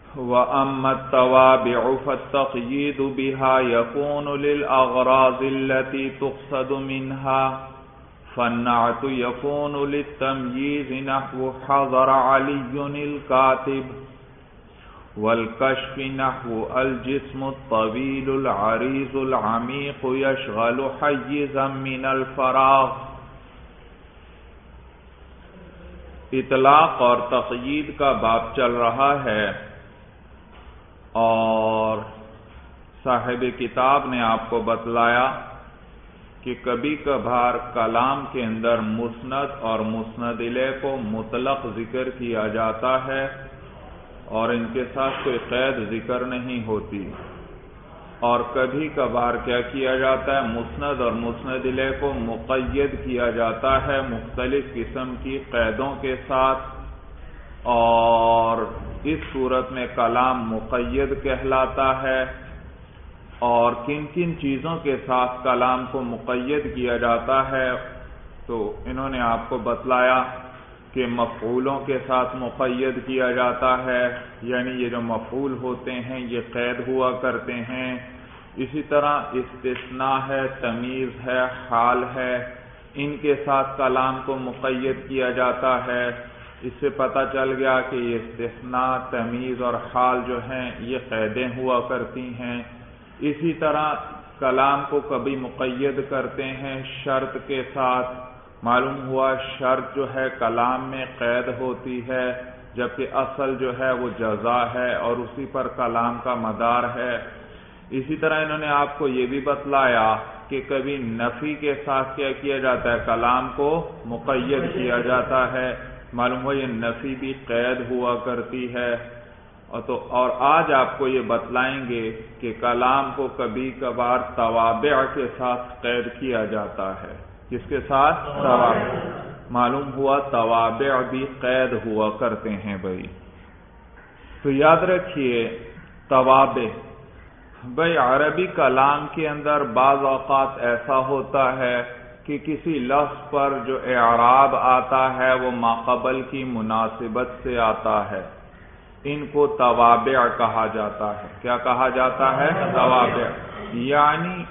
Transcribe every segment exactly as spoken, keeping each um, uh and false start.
وأما التوابع فالتقييد بها يكون للأغراض التي تقصد منها، فالنعت يكون للتمييز نحو حضر علي الكاتب، والكشف نحو الجسم الطويل العريض العميق يشغل حيزا من الفراغ۔ اطلاق اور تقیید کا باب چل رہا ہے، اور صاحب کتاب نے آپ کو بتلایا کہ کبھی کبھار کلام کے اندر مسند اور مسند الیہ کو مطلق ذکر کیا جاتا ہے اور ان کے ساتھ کوئی قید ذکر نہیں ہوتی، اور کبھی کبھار کیا کیا جاتا ہے، مسند اور مسند الیہ کو مقید کیا جاتا ہے مختلف قسم کی قیدوں کے ساتھ، اور اس صورت میں کلام مقید کہلاتا ہے۔ اور کن کن چیزوں کے ساتھ کلام کو مقید کیا جاتا ہے، تو انہوں نے آپ کو بتلایا کہ مفعولوں کے ساتھ مقید کیا جاتا ہے، یعنی یہ جو مفعول ہوتے ہیں یہ قید ہوا کرتے ہیں۔ اسی طرح استثناء ہے، تمیز ہے، حال ہے، ان کے ساتھ کلام کو مقید کیا جاتا ہے۔ اس سے پتہ چل گیا کہ یہ استثناء، تمیز اور حال جو ہیں یہ قیدیں ہوا کرتی ہیں۔ اسی طرح کلام کو کبھی مقید کرتے ہیں شرط کے ساتھ، معلوم ہوا شرط جو ہے کلام میں قید ہوتی ہے، جبکہ اصل جو ہے وہ جزا ہے اور اسی پر کلام کا مدار ہے۔ اسی طرح انہوں نے آپ کو یہ بھی بتلایا کہ کبھی نفی کے ساتھ کیا کیا جاتا ہے، کلام کو مقید کیا جاتا ہے، معلوم ہوا یہ نفی بھی قید ہوا کرتی ہے۔ اور تو اور آج آپ کو یہ بتلائیں گے کہ کلام کو کبھی کبھار توابع کے ساتھ قید کیا جاتا ہے۔ کس کے ساتھ؟ توابع۔ معلوم ہوا توابع بھی قید ہوا کرتے ہیں بھائی۔ تو یاد رکھیے توابع، بھائی عربی کلام کے اندر بعض اوقات ایسا ہوتا ہے کہ کسی لفظ پر جو اعراب آتا ہے وہ ماقبل کی مناسبت سے آتا ہے، ان کو توابع کہا جاتا ہے۔ کیا کہا جاتا ہے؟ توابع۔ یعنی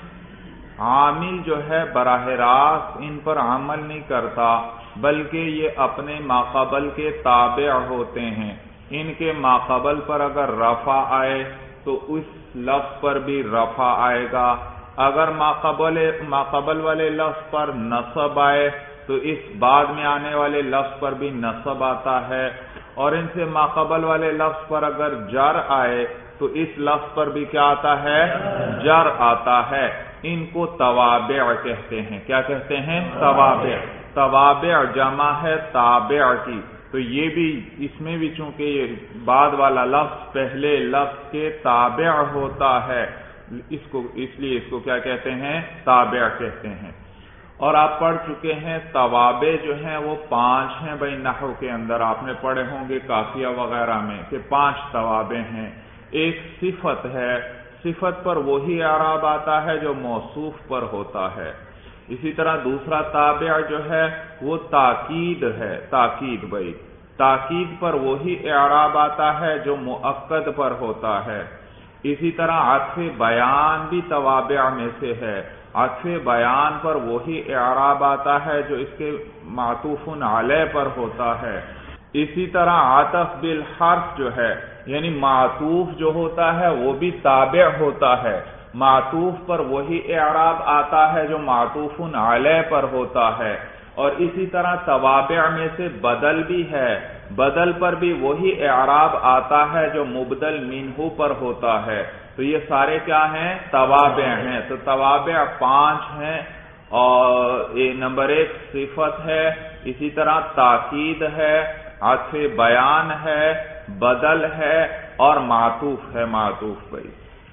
عامل جو ہے براہ راست ان پر عمل نہیں کرتا، بلکہ یہ اپنے ماقبل کے تابع ہوتے ہیں۔ ان کے ماقبل پر اگر رفع آئے تو اس لفظ پر بھی رفع آئے گا، اگر ماقبل ماقبل والے لفظ پر نصب آئے تو اس بعد میں آنے والے لفظ پر بھی نصب آتا ہے، اور ان سے ماقبل والے لفظ پر اگر جر آئے تو اس لفظ پر بھی کیا آتا ہے؟ جر آتا ہے۔ ان کو توابع کہتے ہیں۔ کیا کہتے ہیں؟ توابع۔ توابع جمع ہے تابع کی، تو یہ بھی اس میں بھی چونکہ یہ بعد والا لفظ پہلے لفظ کے تابع ہوتا ہے، اس کو اس لیے اس کو کیا کہتے ہیں؟ تابع کہتے ہیں۔ اور آپ پڑھ چکے ہیں توابع جو ہیں وہ پانچ ہیں بھائی، نحو کے اندر آپ نے پڑھے ہوں گے کافیہ وغیرہ میں کہ پانچ توابع ہیں۔ ایک صفت ہے، صفت پر وہی اعراب آتا ہے جو موصوف پر ہوتا ہے۔ اسی طرح دوسرا تابع جو ہے وہ تاکید ہے، تاکید بھائی، تاکید پر وہی اعراب آتا ہے جو مؤکد پر ہوتا ہے۔ اسی طرح عطف بیان بھی توابع میں سے ہے، عطف بیان پر وہی اعراب آتا ہے جو اس کے معطوف علیہ پر ہوتا ہے۔ اسی طرح عطف بالحرف جو ہے، یعنی معطوف جو ہوتا ہے وہ بھی تابع ہوتا ہے، معطوف پر وہی اعراب آتا ہے جو معطوف علیہ پر ہوتا ہے۔ اور اسی طرح توابع میں سے بدل بھی ہے، بدل پر بھی وہی اعراب آتا ہے جو مبدل منہ پر ہوتا ہے۔ تو یہ سارے کیا ہیں؟ توابع ہیں۔ تو توابع پانچ ہیں، اور نمبر ایک صفت ہے، اسی طرح تاکید ہے، عطف بیان ہے، بدل ہے اور معطوف ہے، معطوف بھائی۔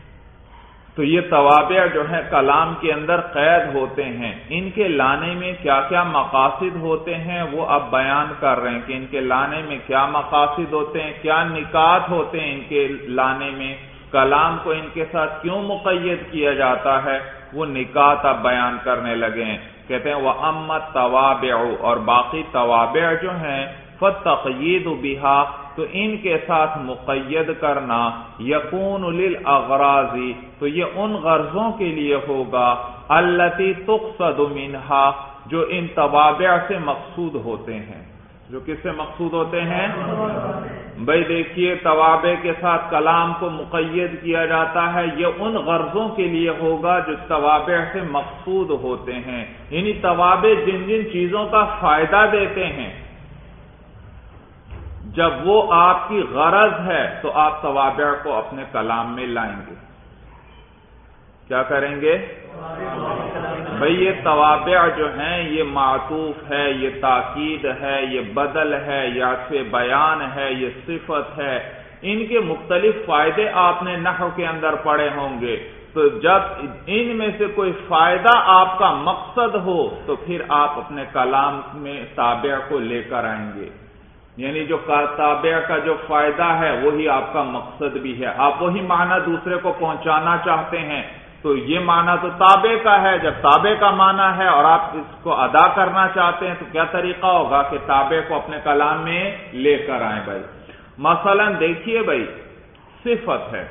تو یہ توابع جو ہے کلام کے اندر قید ہوتے ہیں، ان کے لانے میں کیا کیا مقاصد ہوتے ہیں وہ اب بیان کر رہے ہیں کہ ان کے لانے میں کیا مقاصد ہوتے ہیں، کیا نکات ہوتے ہیں ان کے لانے میں، کلام کو ان کے ساتھ کیوں مقید کیا جاتا ہے، وہ نکات اب بیان کرنے لگے ہیں۔ کہتے ہیں وَأَمَّا التَّوَابِعُ، اور باقی توابع جو ہیں فَالتَّقْيِيدُ بِهَا، تو ان کے ساتھ مقید کرنا یکون للاغراض، تو یہ ان غرضوں کے لیے ہوگا التی تقصد منہا، جو ان توابع سے مقصود ہوتے ہیں۔ جو کس سے مقصود ہوتے ہیں؟ بھائی دیکھیے، توابع کے ساتھ کلام کو مقید کیا جاتا ہے، یہ ان غرضوں کے لیے ہوگا جو توابع سے مقصود ہوتے ہیں، یعنی توابع جن جن چیزوں کا فائدہ دیتے ہیں، جب وہ آپ کی غرض ہے تو آپ توابع کو اپنے کلام میں لائیں گے۔ کیا کریں گے؟ بھئی یہ توابع جو ہیں یہ معطوف ہے، یہ تاکید ہے، یہ بدل ہے، یہ عطف بیان ہے، یہ صفت ہے، ان کے مختلف فائدے آپ نے نحو کے اندر پڑھے ہوں گے۔ تو جب ان میں سے کوئی فائدہ آپ کا مقصد ہو تو پھر آپ اپنے کلام میں تابع کو لے کر آئیں گے، یعنی جو تابع کا جو فائدہ ہے وہی آپ کا مقصد بھی ہے، آپ وہی معنی دوسرے کو پہنچانا چاہتے ہیں، تو یہ معنی تو تابع کا ہے۔ جب تابع کا معنی ہے اور آپ اس کو ادا کرنا چاہتے ہیں تو کیا طریقہ ہوگا کہ تابع کو اپنے کلام میں لے کر آئیں۔ بھائی مثلا دیکھیے، بھائی صفت ہے،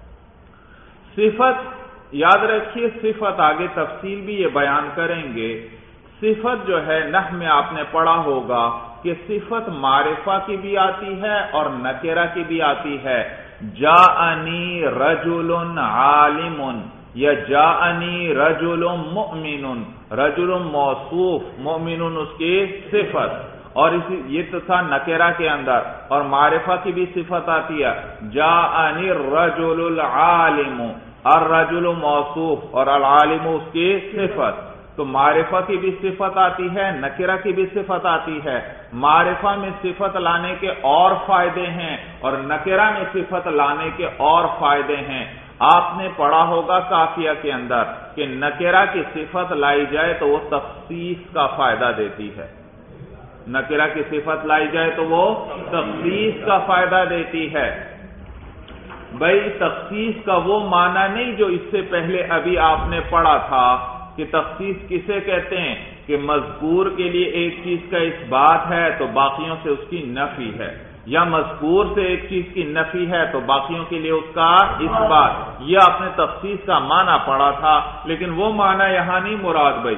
صفت یاد رکھیے، صفت آگے تفصیل بھی یہ بیان کریں گے۔ صفت جو ہے نحو میں آپ نے پڑھا ہوگا کہ صفت معرفہ کی بھی آتی ہے اور نکرہ کی بھی آتی ہے۔ جاءنی رجل عالم یا جاءنی رجل مؤمن، رجل موصوف، مؤمن اس کی صفت، اور اسی یہ تو تھا نکرہ کے اندر، اور معرفہ کی بھی صفت آتی ہے جاءنی الرجل العالم، الرجل موصوف اور العالم اس کی صفت۔ تو معرفہ کی بھی صفت آتی ہے، نکرہ کی بھی صفت آتی ہے۔ معرفہ میں صفت لانے کے اور فائدے ہیں اور نکرہ میں صفت لانے کے اور فائدے ہیں۔ آپ نے پڑھا ہوگا کافیہ کے اندر کہ نکرہ کی صفت لائی جائے تو وہ تخصیص کا فائدہ دیتی ہے، نکرہ کی صفت لائی جائے تو وہ تخصیص کا فائدہ دیتی ہے۔ بھائی تخصیص کا وہ معنی نہیں جو اس سے پہلے ابھی آپ نے پڑھا تھا کہ تخصیص کسے کہتے ہیں کہ مذکور کے لیے ایک چیز کا اس بات ہے تو باقیوں سے اس کی نفی ہے، یا مذکور سے ایک چیز کی نفی ہے تو باقیوں کے لیے اس کا اس بات، یہ آپ نے تخصیص کا معنی پڑھا تھا، لیکن وہ معنی یہاں نہیں مراد۔ بھائی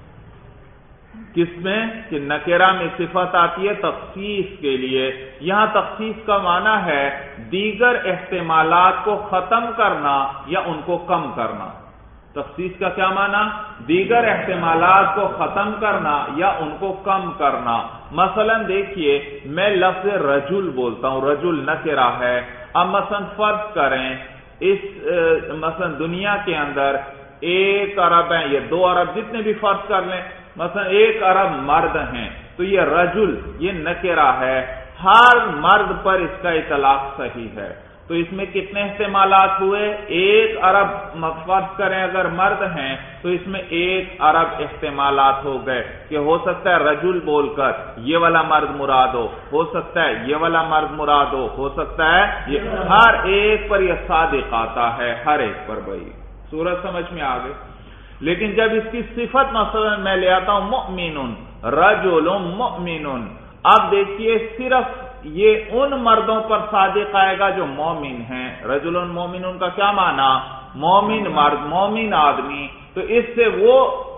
کس میں کہ نکرہ میں صفت آتی ہے تخصیص کے لیے، یہاں تخصیص کا معنی ہے دیگر احتمالات کو ختم کرنا یا ان کو کم کرنا۔ تخصیص کا کیا معنی؟ دیگر احتمالات کو ختم کرنا یا ان کو کم کرنا۔ مثلا دیکھیے، میں لفظ رجل بولتا ہوں، رجل نکرہ ہے، اب مثلا فرض کریں اس مثلا دنیا کے اندر ایک ارب ہیں یا دو ارب، جتنے بھی فرض کر لیں، مثلا ایک ارب مرد ہیں، تو یہ رجل یہ نکرہ ہے، ہر مرد پر اس کا اطلاق صحیح ہے۔ تو اس میں کتنے احتمالات ہوئے؟ ایک ارب فرض کریں اگر مرد ہیں تو اس میں ایک ارب احتمالات ہو گئے کہ ہو سکتا ہے رجل بول کر یہ والا مرد مراد ہو ہو سکتا ہے یہ والا مرد مراد ہو ہو سکتا ہے یہ، ہر ایک پر یہ صادق آتا ہے، ہر ایک پر۔ بھائی صورت سمجھ میں آ گئی؟ لیکن جب اس کی صفت مثلا میں لے آتا ہوں مؤمن، رجل مؤمن، اب دیکھیے صرف یہ ان مردوں پر صادق آئے گا جو مومن ہیں۔ رجل مومن کا کیا معنی؟ مومن مرد، مومن آدمی، تو اس سے وہ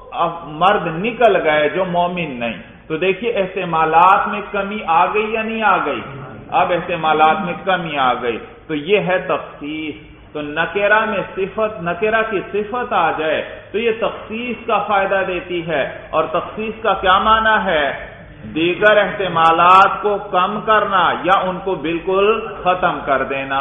مرد نکل گئے جو مومن نہیں۔ تو دیکھیے احتمالات میں کمی آ گئی یا نہیں آ گئی؟ اب احتمالات میں کمی آ گئی، تو یہ ہے تخصیص۔ تو نکرہ میں صفت، نکرہ کی صفت آ جائے تو یہ تخصیص کا فائدہ دیتی ہے، اور تخصیص کا کیا معنی ہے؟ دیگر احتمالات کو کم کرنا یا ان کو بالکل ختم کر دینا،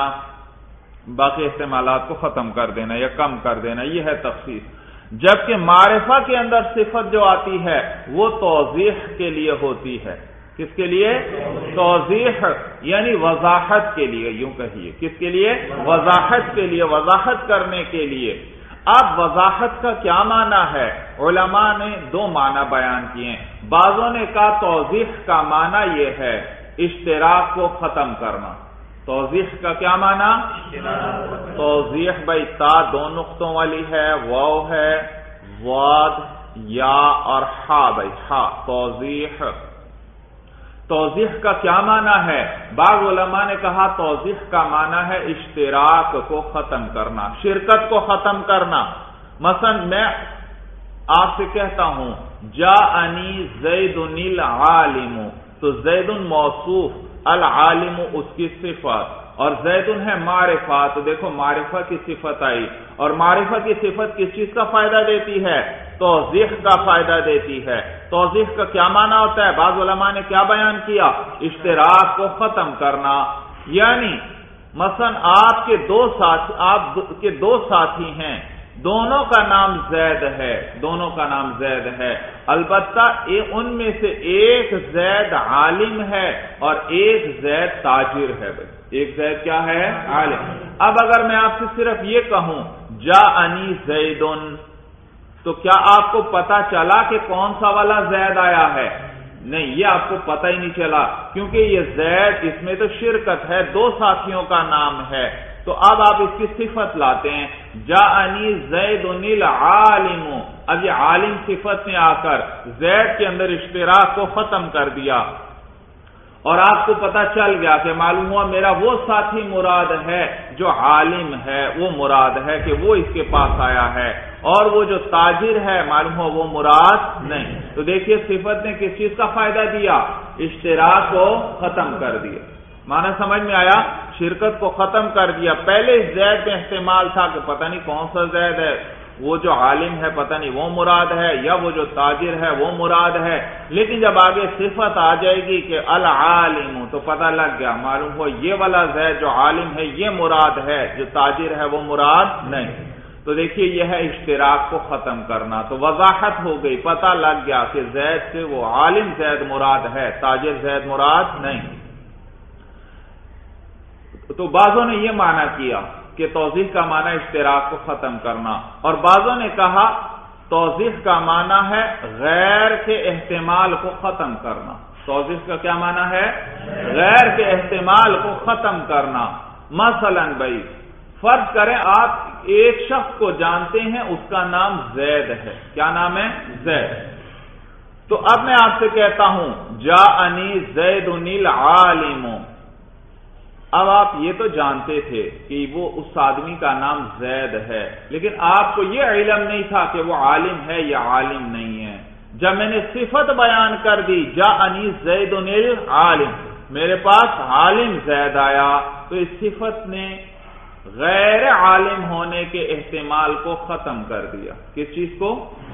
باقی احتمالات کو ختم کر دینا یا کم کر دینا، یہ ہے تخصیص۔ جبکہ معرفہ کے اندر صفت جو آتی ہے وہ توضیح کے لیے ہوتی ہے۔ کس کے لیے؟ توضیح یعنی وضاحت کے لیے، یوں کہیے کس کے لیے؟ وضاحت کے لیے، وضاحت کرنے کے لیے۔ اب وضاحت کا کیا معنی ہے؟ علماء نے دو معنی بیان کیے ہیں۔ بعضوں نے کہا توضیح کا معنی یہ ہے اشتراک کو ختم کرنا۔ توضیح کا کیا معنی؟ توضیح بھائی تا دو نقطوں والی ہے، واو ہے، واد، یا اور ہا، بھائی ہا، توضیح۔ توضیح کا کیا معنی ہے؟ بعض علماء نے کہا توضیح کا معنی ہے اشتراک کو ختم کرنا، شرکت کو ختم کرنا۔ مثلا میں آپ سے کہتا ہوں جاءنی زید العالم، تو زید موصوف، العالم اس کی صفت، اور زید ہے معرفہ، تو دیکھو معرفہ کی صفت آئی، اور معرفہ کی صفت کس چیز کا فائدہ دیتی ہے؟ توضیح کا فائدہ دیتی ہے۔ توضیح کا کیا معنی ہوتا ہے؟ بعض علماء نے کیا بیان کیا؟ اشتراک کو ختم کرنا، یعنی مثلا آپ کے دو ساتھی آپ کے دو ساتھی ہیں، دونوں کا نام زید ہے، دونوں کا نام زید ہے، البتہ ان میں سے ایک زید عالم ہے اور ایک زید تاجر ہے۔ ایک زید کیا ہے؟ عالم۔ اب اگر میں آپ سے صرف یہ کہوں جاءنی زیدن، تو کیا آپ کو پتا چلا کہ کون سا والا زید آیا ہے؟ نہیں، یہ آپ کو پتہ ہی نہیں چلا، کیونکہ یہ زید اس میں تو شرکت ہے، دو ساتھیوں کا نام ہے۔ تو اب آپ اس کی صفت لاتے ہیں جاءنی زید العالم، اب یہ عالم صفت نے آ کر زید کے اندر اشتراک کو ختم کر دیا، اور آپ کو پتا چل گیا کہ معلوم ہوا میرا وہ ساتھی مراد ہے جو عالم ہے، وہ مراد ہے کہ وہ اس کے پاس آیا ہے، اور وہ جو تاجر ہے معلوم ہوا وہ مراد نہیں۔ تو دیکھیے صفت نے کس چیز کا فائدہ دیا؟ اشتراک کو ختم کر دیا۔ معنی سمجھ میں آیا؟ شرکت کو ختم کر دیا۔ پہلے اس زید میں احتمال تھا کہ پتہ نہیں کون سا زید ہے، وہ جو عالم ہے پتہ نہیں وہ مراد ہے یا وہ جو تاجر ہے وہ مراد ہے، لیکن جب آگے صفت آ جائے گی کہ العالم تو پتہ لگ گیا، معلوم ہو یہ والا زید جو عالم ہے یہ مراد ہے، جو تاجر ہے وہ مراد نہیں۔ تو دیکھیے یہ ہے اشتراک کو ختم کرنا، تو وضاحت ہو گئی، پتہ لگ گیا کہ زید سے وہ عالم زید مراد ہے، تاجر زید مراد نہیں۔ تو بعضوں نے یہ معنی کیا کہ توضیح کا معنی اشتراک کو ختم کرنا، اور بعضوں نے کہا توضیح کا معنی ہے غیر کے احتمال کو ختم کرنا۔ توضیح کا کیا معنی ہے؟ غیر کے احتمال کو ختم کرنا۔ مثلا بھائی فرض کریں آپ ایک شخص کو جانتے ہیں، اس کا نام زید ہے، کیا نام ہے؟ زید۔ تو اب میں آپ سے کہتا ہوں جاءنی زید العالم، اب آپ یہ تو جانتے تھے کہ وہ اس آدمی کا نام زید ہے، لیکن آپ کو یہ علم نہیں تھا کہ وہ عالم ہے یا عالم نہیں ہے۔ جب میں نے صفت بیان کر دی جاءنی زید العالم، میرے پاس عالم زید آیا، تو اس صفت نے غیر عالم ہونے کے احتمال کو ختم کر دیا۔ کس چیز کو؟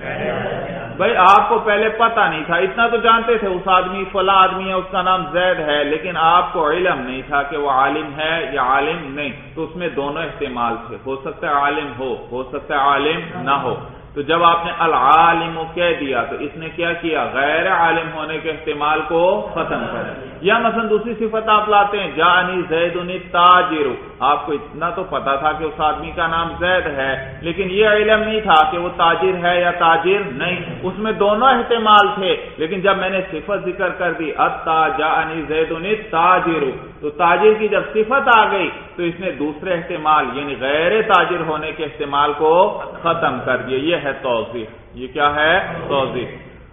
بھائی آپ کو پہلے پتا نہیں تھا، اتنا تو جانتے تھے اس آدمی فلاں آدمی ہے، اس کا نام زید ہے، لیکن آپ کو علم نہیں تھا کہ وہ عالم ہے یا عالم نہیں، تو اس میں دونوں احتمال تھے، ہو سکتا ہے عالم ہو، ہو سکتا ہے عالم نہ ہو۔ تو جب آپ نے العالم کہہ دیا تو اس نے کیا کیا؟ غیر عالم ہونے کے احتمال کو ختم کر دیا۔ یا مثلا دوسری صفت آپ لاتے ہیں جاءنی زید التاجر، آپ کو اتنا تو پتا تھا کہ اس آدمی کا نام زید ہے، لیکن یہ علم نہیں تھا کہ وہ تاجر ہے یا تاجر نہیں، اس میں دونوں احتمال تھے، لیکن جب میں نے صفت ذکر کر دی اتا جاءنی زید التاجر، تو تاجر کی جب صفت آ گئی تو اس نے دوسرے احتمال یعنی غیر تاجر ہونے کے احتمال کو ختم کر دیا۔ یہ ہے توضیح۔ یہ کیا ہے؟ توضیح۔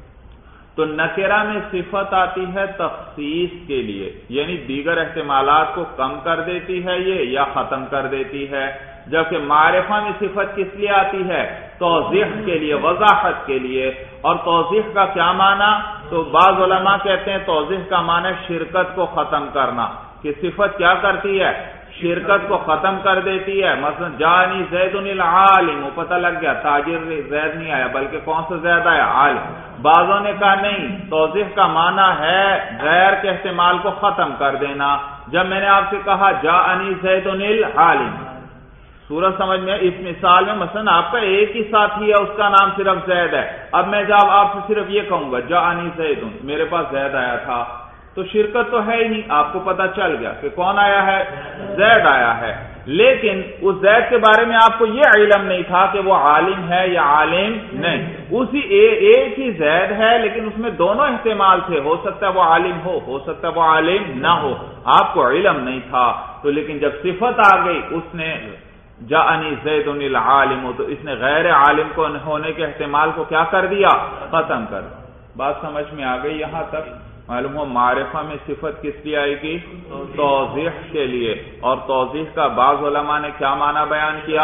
تو نکرہ میں صفت آتی ہے تخصیص کے لیے، یعنی دیگر احتمالات کو کم کر دیتی ہے یہ یا ختم کر دیتی ہے، جبکہ معرفہ میں صفت کس لیے آتی ہے؟ توضیح کے لیے، وضاحت کے لیے۔ اور توضیح کا کیا معنی؟ تو بعض علماء کہتے ہیں توضیح کا معنی شرکت کو ختم کرنا، کہ صفت کیا کرتی ہے؟ شرکت کو ختم کر دیتی ہے۔ مثلا جاءنی زید العالم، پتہ لگ گیا تاجر زید نہیں آیا بلکہ کون سا زید آیا؟ عالم۔ بعضوں نے کہا نہیں، توضیح کا معنی ہے غیر کے احتمال کو ختم کر دینا۔ جب میں نے آپ سے کہا جاءنی زید العالم، سورج سمجھ میں؟ اس مثال میں مثلا آپ کا ایک ہی ساتھی ہے، اس کا نام صرف زید ہے، اب میں جب آپ سے صرف یہ کہوں گا جاءنی زید، میرے پاس زید آیا تھا، تو شرکت تو ہے ہی نہیں، آپ کو پتا چل گیا کہ کون آیا ہے؟ زید آیا ہے، لیکن اس زید کے بارے میں آپ کو یہ علم نہیں تھا کہ وہ عالم ہے یا عالم نہیں، اسی ایک ہی زید ہے لیکن اس میں دونوں احتمال تھے، ہو سکتا ہے وہ عالم ہو، ہو سکتا ہے وہ عالم نہ ہو، آپ کو علم نہیں تھا۔ تو لیکن جب صفت آ گئی اس نے جاءنی زید العالم، تو اس نے غیر عالم کو ہونے کے احتمال کو کیا کر دیا؟ ختم کر۔ بات سمجھ میں آ گئی یہاں تک؟ معلوم ہو معرفہ میں صفت کس لیے آئے گی؟ توضیح کے لیے. اور توضیح کا بعض علماء نے کیا معنی بیان کیا؟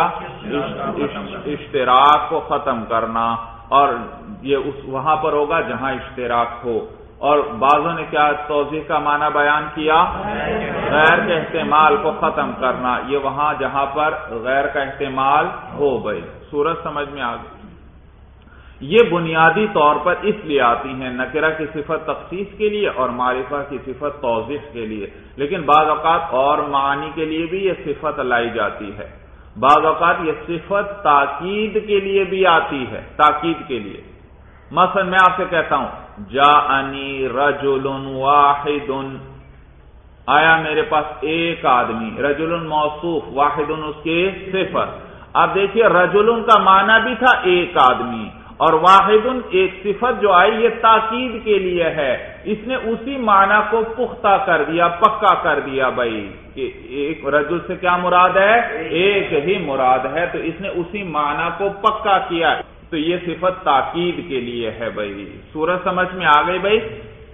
اشتراک کو ختم کرنا، اور یہ اس وہاں پر ہوگا جہاں اشتراک ہو. اور بعضوں نے کیا توضیح کا معنی بیان کیا؟ غیر کے احتمال کو ختم کرنا، یہ وہاں جہاں پر غیر کا احتمال ہو. گئی صورت سمجھ میں آ گئی. یہ بنیادی طور پر اس لیے آتی ہیں نکرہ کی صفت تخصیص کے لیے اور معرفہ کی صفت توضیح کے لیے، لیکن بعض اوقات اور معانی کے لیے بھی یہ صفت لائی جاتی ہے. بعض اوقات یہ صفت تاکید کے لیے بھی آتی ہے، تاکید کے لیے. مثلا میں آپ سے کہتا ہوں جاءنی رجل واحد، آیا میرے پاس ایک آدمی. رجل موصوف، واحد اس کی صفت. اب دیکھیے رجل کا معنی بھی تھا ایک آدمی، اور واحد ایک صفت جو آئی یہ تاکید کے لیے ہے. اس نے اسی معنی کو پختہ کر دیا، پکا کر دیا بھائی کہ ایک رجل سے کیا مراد ہے؟ ایک ہی مراد ہے. تو اس نے اسی معنی کو پکا کیا، تو یہ صفت تاکید کے لیے ہے بھائی. سورج سمجھ میں آ گئی بھائی.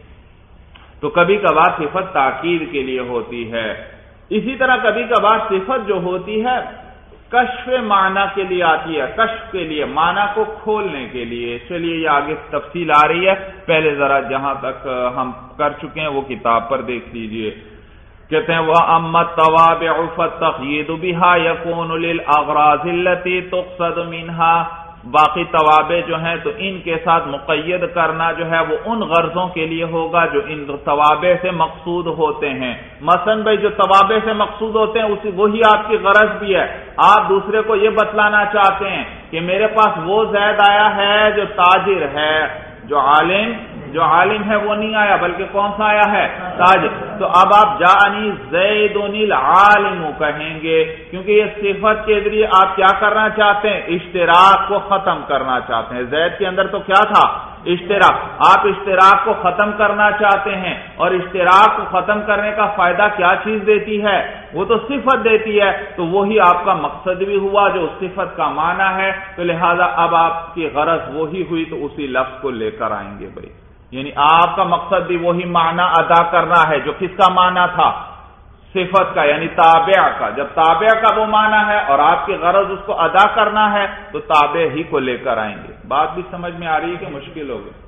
تو کبھی کبھار صفت تاکید کے لیے ہوتی ہے. اسی طرح کبھی کبھار صفت جو ہوتی ہے کشف معنی کے لیے آتی ہے، کشف کے لیے، معنی کو کھولنے کے لیے. چلیے یہ آگے تفصیل آ رہی ہے، پہلے ذرا جہاں تک ہم کر چکے ہیں وہ کتاب پر دیکھ لیجئے. کہتے ہیں وَأَمَّا التَّوَابِعُ فَالتَّقْيِيدُ بِهَا يَكُونُ لِلْأَغْرَاضِ الَّتِي تُقْصَدُ مِنْهَا. باقی توابع جو ہیں تو ان کے ساتھ مقید کرنا جو ہے وہ ان غرضوں کے لیے ہوگا جو ان توابع سے مقصود ہوتے ہیں. مثلا بھائی جو توابع سے مقصود ہوتے ہیں اسی وہی آپ کی غرض بھی ہے. آپ دوسرے کو یہ بتلانا چاہتے ہیں کہ میرے پاس وہ زید آیا ہے جو تاجر ہے، جو عالم جو عالم ہے وہ نہیں آیا بلکہ کون سا آیا ہے؟ تاجر. تو اب آپ جاءنی زید العالم کہیں گے کیونکہ یہ صفت کے ذریعے آپ کیا کرنا چاہتے ہیں؟ اشتراک کو ختم کرنا چاہتے ہیں. زید کے اندر تو کیا تھا؟ اشتراک. آپ اشتراک کو ختم کرنا چاہتے ہیں، اور اشتراک کو ختم کرنے کا فائدہ کیا چیز دیتی ہے؟ وہ تو صفت دیتی ہے. تو وہی آپ کا مقصد بھی ہوا جو صفت کا معنی ہے. تو لہذا اب آپ کی غرض وہی ہوئی تو اسی لفظ کو لے کر آئیں گے بھائی. یعنی آپ کا مقصد بھی وہی معنی ادا کرنا ہے جو کس کا معنی تھا؟ صفت کا، یعنی تابع کا. جب تابع کا وہ معنی ہے اور آپ کی غرض اس کو ادا کرنا ہے تو تابع ہی کو لے کر آئیں گے. بات بھی سمجھ میں آ رہی ہے کہ مشکل ہو گئی؟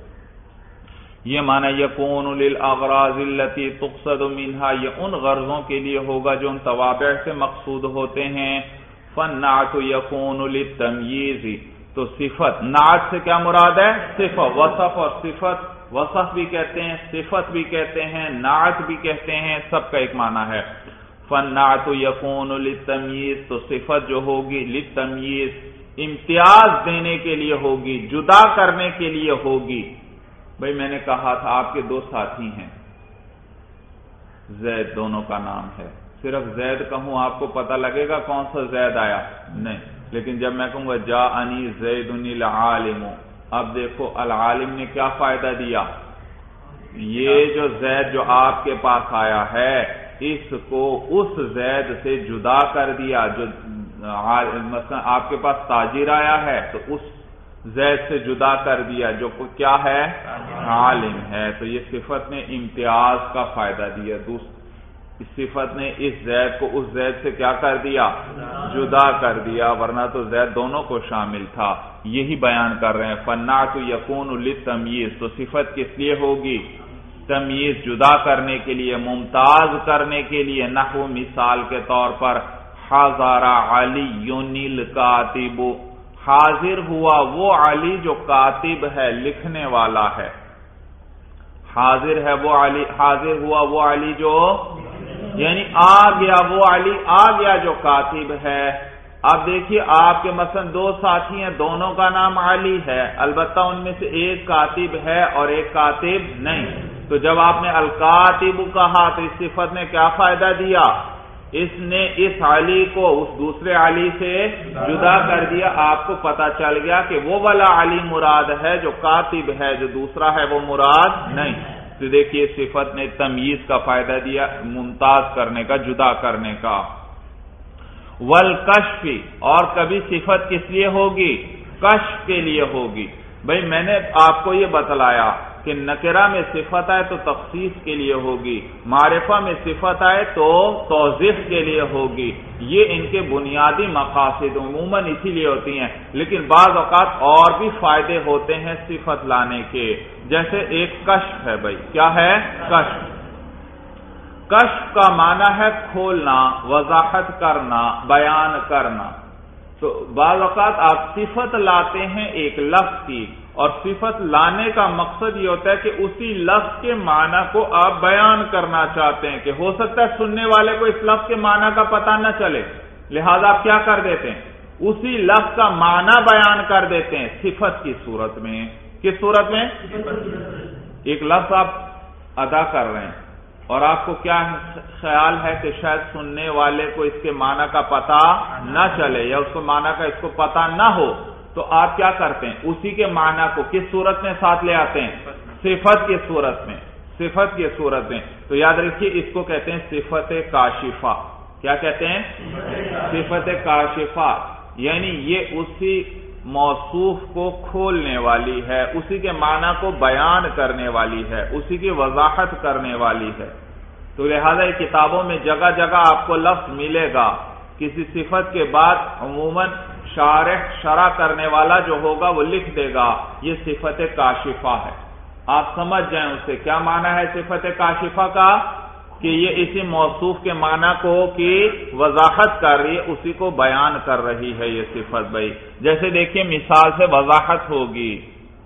یہ معنی یکون للاغراض التي تقصد منها، یہ ان غرضوں کے لیے ہوگا جو ان توابع سے مقصود ہوتے ہیں. فالنعت یکون للتمییز، تو صفت، نعت سے کیا مراد ہے؟ صفت. وصف اور صفت، وصف بھی کہتے ہیں، صفت بھی کہتے ہیں، نعت بھی کہتے ہیں، سب کا ایک معنی ہے. فالنعت یکون للتمییز، تو صفت جو ہوگی للتمییز، امتیاز دینے کے لیے ہوگی، جدا کرنے کے لیے ہوگی. بھئی میں نے کہا تھا آپ کے دو ساتھی ہیں، زید دونوں کا نام ہے. صرف زید کہوں آپ کو پتہ لگے گا کون سا زید آیا؟ نہیں. لیکن جب میں کہوں گا جاءنی زید العالم، اب دیکھو العالم نے کیا فائدہ دیا؟ یہ جو زید جو آپ کے پاس آیا ہے اس کو اس زید سے جدا کر دیا جو مثلا آپ کے پاس تاجر آیا ہے تو اس زید سے جدا کر دیا جو کیا ہے؟ عالم ہے. تو یہ صفت نے امتیاز کا فائدہ دیا. دوسری اس صفت نے اس زید کو اس زید سے کیا کر دیا؟ جدا کر دیا، ورنہ تو زید دونوں کو شامل تھا. یہی بیان کر رہے ہیں. فالنعت یکون للتمییز، تو صفت کس لیے ہوگی؟ تمییز، جدا کرنے کے لیے، ممتاز کرنے کے لیے. نحو مثال کے طور پر حضر علی الکاتب، حاضر ہوا وہ علی جو کاتب ہے، لکھنے والا ہے. حاضر ہے وہ علی، حاضر ہوا وہ علی جو یعنی آ گیا، وہ علی آ گیا جو کاتب ہے. اب دیکھیے آپ کے مثلا دو ساتھی ہیں، دونوں کا نام علی ہے، البتہ ان میں سے ایک کاتب ہے اور ایک کاتب نہیں. تو جب آپ نے الکاتب کہا تو اس صفت نے کیا فائدہ دیا؟ اس نے اس علی کو اس دوسرے علی سے جدا کر دیا. آپ کو پتا چل گیا کہ وہ والا علی مراد ہے جو کاتب ہے، جو دوسرا ہے وہ مراد نہیں. تو دیکھیے صفت نے تمییز کا فائدہ دیا، ممتاز کرنے کا، جدا کرنے کا. والکشف، اور کبھی صفت کس لیے ہوگی؟ کشف کے لیے ہوگی. بھئی میں نے آپ کو یہ بتلایا کہ نکرہ میں صفت آئے تو تخصیص کے لیے ہوگی، معرفہ میں صفت آئے تو توضیح کے لیے ہوگی. یہ ان کے بنیادی مقاصد عموماً اسی لیے ہوتی ہیں. لیکن بعض اوقات اور بھی فائدے ہوتے ہیں صفت لانے کے، جیسے ایک کشف ہے بھائی. کیا ہے؟ کشف. کشف کا معنی ہے کھولنا، وضاحت کرنا، بیان کرنا. تو بعض اوقات آپ صفت لاتے ہیں ایک لفظ کی، اور صفت لانے کا مقصد یہ ہوتا ہے کہ اسی لفظ کے معنی کو آپ بیان کرنا چاہتے ہیں، کہ ہو سکتا ہے سننے والے کو اس لفظ کے معنی کا پتہ نہ چلے، لہذا آپ کیا کر دیتے ہیں؟ اسی لفظ کا معنی بیان کر دیتے ہیں صفت کی صورت میں. کس صورت میں؟ ایک لفظ آپ ادا کر رہے ہیں اور آپ کو کیا خیال ہے کہ شاید سننے والے کو اس کے معنی کا پتہ نہ چلے، یا اس کو معنی کا اس کو پتہ نہ ہو، تو آپ کیا کرتے ہیں؟ اسی کے معنی کو کس صورت میں ساتھ لے آتے ہیں؟ صفت کی صورت میں. صفت کی صورت میں. تو یاد رکھیے اس کو کہتے ہیں صفت کاشفہ. کیا کہتے ہیں؟ صفت کاشفہ. یعنی یہ اسی موصوف کو کھولنے والی ہے، اسی کے معنی کو بیان کرنے والی ہے، اسی کی وضاحت کرنے والی ہے. تو لہذا کتابوں میں جگہ جگہ آپ کو لفظ ملے گا، کسی صفت کے بعد عموماً شارح شرح کرنے والا جو ہوگا وہ لکھ دے گا یہ صفت کاشفہ ہے. آپ سمجھ جائیں اس سے کیا معنی ہے صفت کاشفہ کا، کہ یہ اسی موصوف کے معنی کو کی وضاحت کر رہی ہے، اسی کو بیان کر رہی ہے یہ صفت. بھائی جیسے دیکھیے مثال سے وضاحت ہوگی.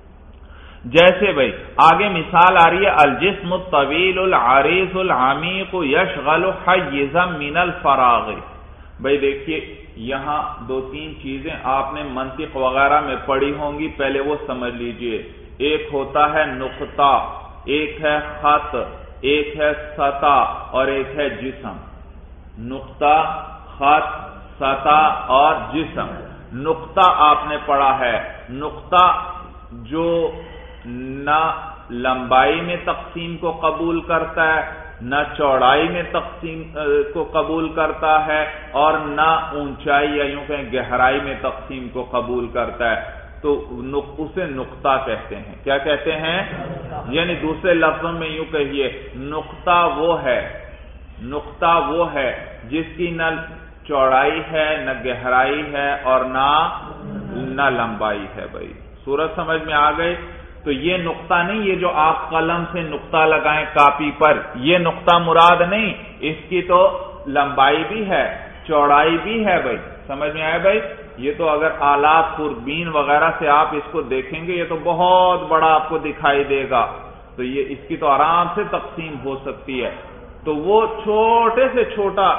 جیسے بھائی آگے مثال آ رہی ہے الجسم الطویل العریض العمیق یشغل حیزا من الفراغ. بھائی دیکھیے یہاں دو تین چیزیں آپ نے منطق وغیرہ میں پڑھی ہوں گی، پہلے وہ سمجھ لیجئے. ایک ہوتا ہے نقطہ، ایک ہے خط، ایک ہے سطح اور ایک ہے جسم. نقطہ، خط، سطح اور جسم. نقطہ آپ نے پڑھا ہے، نقطہ جو نہ لمبائی میں تقسیم کو قبول کرتا ہے، نہ چوڑائی میں تقسیم کو قبول کرتا ہے، اور نہ اونچائی یا یوں کہیں گہرائی میں تقسیم کو قبول کرتا ہے. تو اسے نقطہ کہتے ہیں. کیا کہتے ہیں؟ یعنی دوسرے لفظوں میں یوں کہیے نقطہ وہ ہے نقطہ وہ ہے جس کی نہ چوڑائی ہے، نہ گہرائی ہے اور نہ نہ لمبائی ہے. بھائی صورت سمجھ میں آ گئی؟ تو یہ نقطہ نہیں، یہ جو آپ قلم سے نقطہ لگائیں کاپی پر، یہ نقطہ مراد نہیں. اس کی تو لمبائی بھی ہے، چوڑائی بھی ہے. بھائی سمجھ میں آئے؟ بھائی یہ تو اگر آلات خوربین وغیرہ سے آپ اس کو دیکھیں گے یہ تو بہت بڑا آپ کو دکھائی دے گا، تو یہ اس کی تو آرام سے تقسیم ہو سکتی ہے. تو وہ چھوٹے سے چھوٹا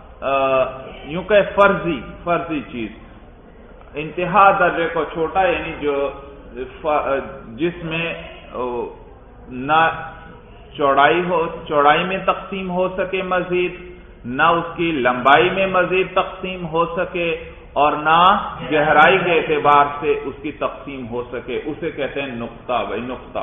یوں کہ فرضی فرضی چیز، انتہا درجے کو چھوٹا، یعنی جو جس میں نہ چوڑائی ہو چوڑائی میں تقسیم ہو سکے مزید، نہ اس کی لمبائی میں مزید تقسیم ہو سکے، اور نہ گہرائی کے اعتبار سے اس کی تقسیم ہو سکے، اسے کہتے ہیں نقطہ. بھائی نقطہ.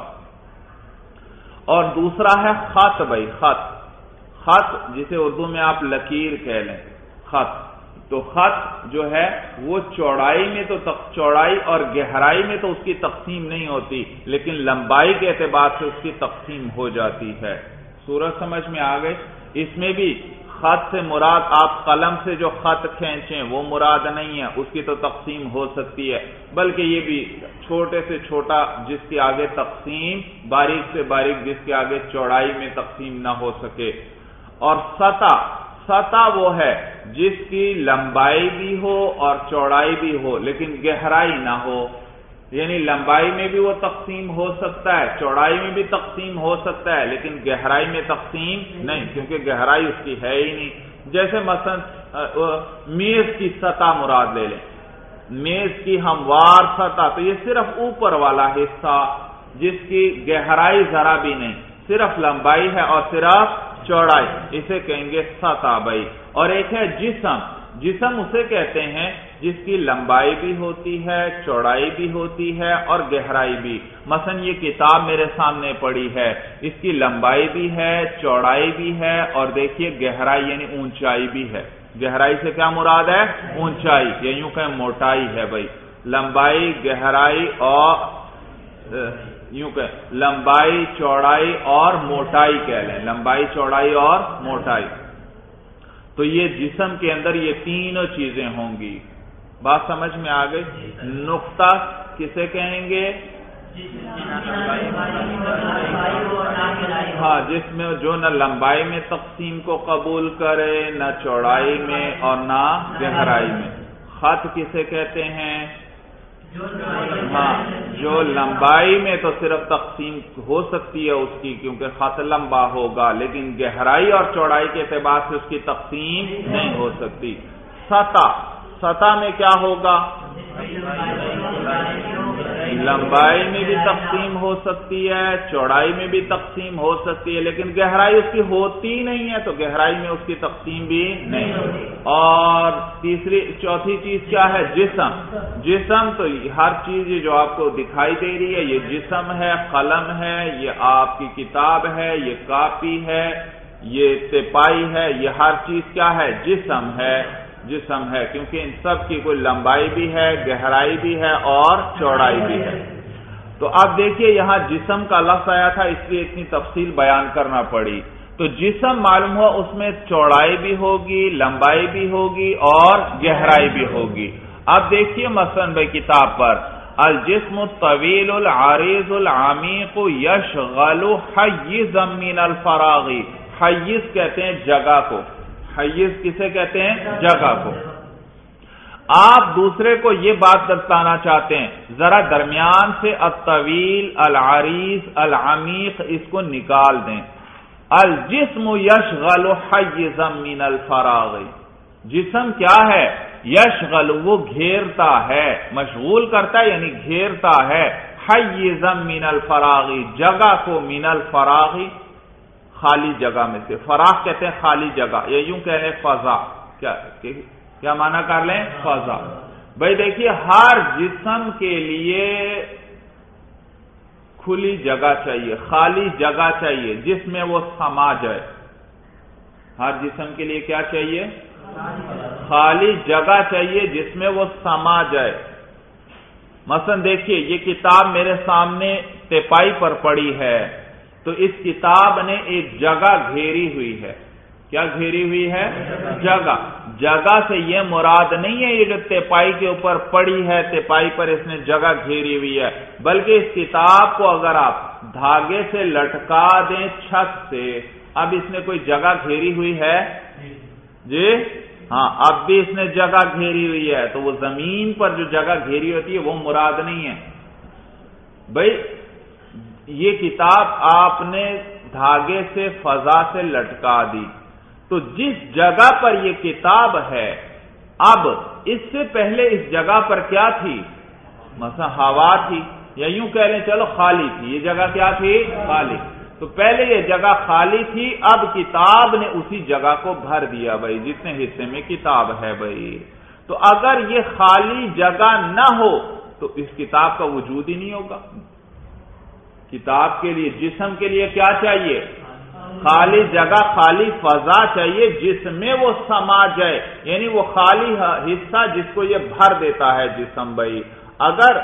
اور دوسرا ہے خط. بھائی خط خط جسے اردو میں آپ لکیر کہہ لیں، خط. تو خط جو ہے وہ چوڑائی میں تو چوڑائی اور گہرائی میں تو اس کی تقسیم نہیں ہوتی، لیکن لمبائی کے اعتبار سے اس کی تقسیم ہو جاتی ہے. صورت سمجھ میں آ گئی؟ اس میں بھی خط سے مراد آپ قلم سے جو خط کھینچیں وہ مراد نہیں ہے، اس کی تو تقسیم ہو سکتی ہے، بلکہ یہ بھی چھوٹے سے چھوٹا جس کے آگے تقسیم، باریک سے باریک جس کے آگے چوڑائی میں تقسیم نہ ہو سکے. اور سطح سطح وہ ہے جس کی لمبائی بھی ہو اور چوڑائی بھی ہو لیکن گہرائی نہ ہو. یعنی لمبائی میں بھی وہ تقسیم ہو سکتا ہے، چوڑائی میں بھی تقسیم ہو سکتا ہے، لیکن گہرائی میں تقسیم نہیں، کیونکہ گہرائی اس کی ہے ہی نہیں. جیسے مثلا میز کی سطح مراد لے لیں، میز کی ہموار سطح، تو یہ صرف اوپر والا حصہ جس کی گہرائی ذرا بھی نہیں، صرف لمبائی ہے اور صرف چوڑائی، اسے کہیں گے سطح. بھائی اور ایک ہے جسم. جسم اسے کہتے ہیں جس کی لمبائی بھی ہوتی ہے، چوڑائی بھی ہوتی ہے اور گہرائی بھی. مثلا یہ کتاب میرے سامنے پڑی ہے، اس کی لمبائی بھی ہے، چوڑائی بھی ہے اور دیکھیے گہرائی یعنی اونچائی بھی ہے. گہرائی سے کیا مراد ہے؟ اونچائی، یہ یوں کہ موٹائی ہے. بھائی لمبائی، گہرائی اور یوں کہ لمبائی چوڑائی اور موٹائی کہہ لیں، لمبائی چوڑائی اور موٹائی، تو یہ جسم کے اندر یہ تینوں چیزیں ہوں گی۔ بات سمجھ میں آ گئی؟ نقطہ کسے کہیں گے؟ ہاں، جس میں جو نہ لمبائی میں تقسیم کو قبول کرے، نہ چوڑائی میں اور نہ گہرائی میں۔ خط کسے کہتے ہیں؟ ہاں، جو لمبائی میں تو صرف تقسیم ہو سکتی ہے اس کی، کیونکہ خط لمبا ہوگا، لیکن گہرائی اور چوڑائی کے اعتبار سے اس کی تقسیم نہیں ہو سکتی۔ سطح، سطح میں کیا ہوگا؟ لمبائی میں بھی تقسیم ہو سکتی ہے، چوڑائی میں بھی تقسیم ہو سکتی ہے، لیکن گہرائی اس کی ہوتی نہیں ہے، تو گہرائی میں اس کی تقسیم بھی نہیں ہوتی۔ اور تیسری چوتھی چیز کیا ہے؟ جسم۔ جسم تو ہر چیز جو آپ کو دکھائی دے رہی ہے، یہ جسم ہے، قلم ہے، یہ آپ کی کتاب ہے، یہ کاپی ہے، یہ تپائی ہے، یہ ہر چیز کیا ہے؟ جسم ہے، جسم ہے، کیونکہ ان سب کی کوئی لمبائی بھی ہے، گہرائی بھی ہے اور چوڑائی بھی ہے۔ تو اب دیکھیے یہاں جسم کا لفظ آیا تھا، اس لیے اتنی تفصیل بیان کرنا پڑی۔ تو جسم معلوم ہوا اس میں چوڑائی بھی ہوگی، لمبائی بھی ہوگی اور گہرائی بھی ہوگی۔ اب دیکھیے مثلا بھائی کتاب پر، الجسم الطویل العریض العمیق یشغل حیزا من الفراغ۔ حیز کہتے ہیں جگہ کو، حیز کسے کہتے ہیں؟ جگہ کو۔ آپ دوسرے کو یہ بات بتانا چاہتے ہیں، ذرا درمیان سے الطویل العریض العمیق اس کو نکال دیں۔ الجسم یشغل حیزا من الفراغ، جسم کیا ہے؟ یشغل، وہ گھیرتا ہے، مشغول کرتا ہے یعنی گھیرتا ہے، حیزا من الفراغ، جگہ کو، من الفراغ خالی جگہ میں سے، فراغ کہتے ہیں خالی جگہ، یا یوں کہہ لیں فضا، کیا کیا معنی کر لیں؟ فضا۔ بھائی دیکھیے ہر جسم کے لیے کھلی جگہ چاہیے، خالی جگہ چاہیے جس میں وہ سما جائے۔ ہر جسم کے لیے کیا چاہیے؟ خالی جگہ چاہیے جس میں وہ سما جائے۔ مثلا دیکھیے یہ کتاب میرے سامنے تپائی پر پڑی ہے، تو اس کتاب نے ایک جگہ گھیری ہوئی ہے۔ کیا گھیری ہوئی ہے؟ جگہ۔ جگہ سے یہ مراد نہیں ہے یہ جو تپائی کے اوپر پڑی ہے، تپائی پر اس نے جگہ گھیری ہوئی ہے، بلکہ اس کتاب کو اگر آپ دھاگے سے لٹکا دیں چھت سے، اب اس نے کوئی جگہ گھیری ہوئی ہے؟ جی ہاں، اب بھی اس نے جگہ گھیری ہوئی ہے، تو وہ زمین پر جو جگہ گھیری ہوتی ہے وہ مراد نہیں ہے۔ بھائی یہ کتاب آپ نے دھاگے سے فضا سے لٹکا دی، تو جس جگہ پر یہ کتاب ہے، اب اس سے پہلے اس جگہ پر کیا تھی؟ مثلا ہوا تھی، یا یوں کہہ لیں چلو خالی تھی، یہ جگہ کیا تھی؟ خالی۔ تو پہلے یہ جگہ خالی تھی، اب کتاب نے اسی جگہ کو بھر دیا بھائی، جتنے حصے میں کتاب ہے بھائی۔ تو اگر یہ خالی جگہ نہ ہو تو اس کتاب کا وجود ہی نہیں ہوگا۔ کتاب کے لیے، جسم کے لیے کیا چاہیے؟ خالی جگہ، خالی فضا چاہیے جس میں وہ سما جائے، یعنی وہ خالی حصہ جس کو یہ بھر دیتا ہے جسم بھائی۔ اگر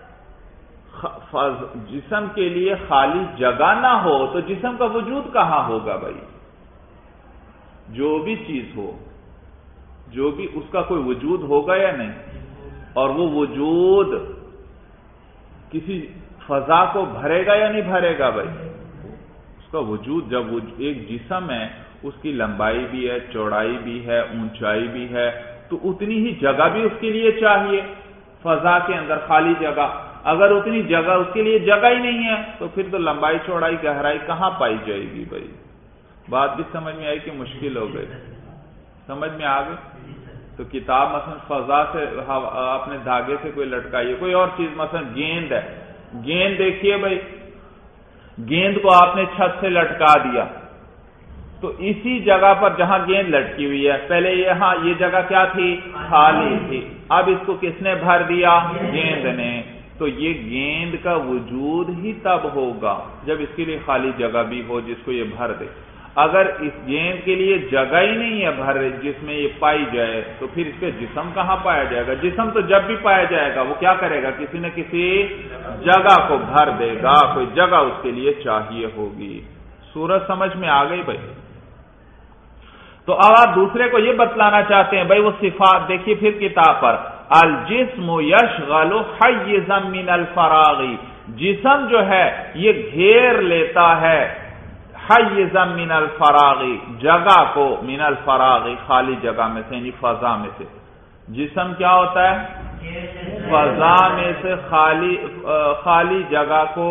جسم کے لیے خالی جگہ نہ ہو تو جسم کا وجود کہاں ہوگا بھائی؟ جو بھی چیز ہو، جو بھی اس کا کوئی وجود ہوگا یا نہیں، اور وہ وجود کسی فضا کو بھرے گا یا نہیں بھرے گا بھائی؟ اس کا وجود، جب ایک جسم ہے اس کی لمبائی بھی ہے، چوڑائی بھی ہے، اونچائی بھی ہے، تو اتنی ہی جگہ بھی اس کے لیے چاہیے فضا کے اندر، خالی جگہ۔ اگر اتنی جگہ اس کے لیے جگہ ہی نہیں ہے تو پھر تو لمبائی چوڑائی گہرائی کہاں پائی جائے گی بھائی؟ بات بھی سمجھ میں آئی کہ مشکل ہو گئی؟ سمجھ میں آ گئی؟ تو کتاب مثلا فضا سے اپنے دھاگے سے کوئی لٹکائیے، کوئی اور چیز مثلا گیند ہے، گیند دیکھیے بھائی، گیند کو آپ نے چھت سے لٹکا دیا، تو اسی جگہ پر جہاں گیند لٹکی ہوئی ہے، پہلے یہاں یہ جگہ کیا تھی؟ خالی تھی، اب اس کو کس نے بھر دیا؟ گیند نے۔ تو یہ گیند کا وجود ہی تب ہوگا جب اس کے لیے خالی جگہ بھی ہو جس کو یہ بھر دے۔ اگر اس گیند کے لیے جگہ ہی نہیں ہے بھر جس میں یہ پائی جائے تو پھر اس کے جسم کہاں پایا جائے گا؟ جسم تو جب بھی پایا جائے گا وہ کیا کرے گا؟ کسی نہ کسی جگہ کو بھر دے گا، کوئی جگہ اس کے لیے چاہیے ہوگی۔ صورت سمجھ میں آ گئی بھائی؟ تو اب آپ دوسرے کو یہ بتلانا چاہتے ہیں بھائی وہ صفات دیکھیے پھر کتاب پر، الجسم یشغل حیزا من الفراغ، جسم جو ہے یہ گھیر لیتا ہے حیزا من الفراغ، جگہ کو، من الفراغ خالی جگہ میں سے، یعنی فضا میں سے۔ جسم کیا ہوتا ہے؟ فضا میں سے خالی خالی جگہ کو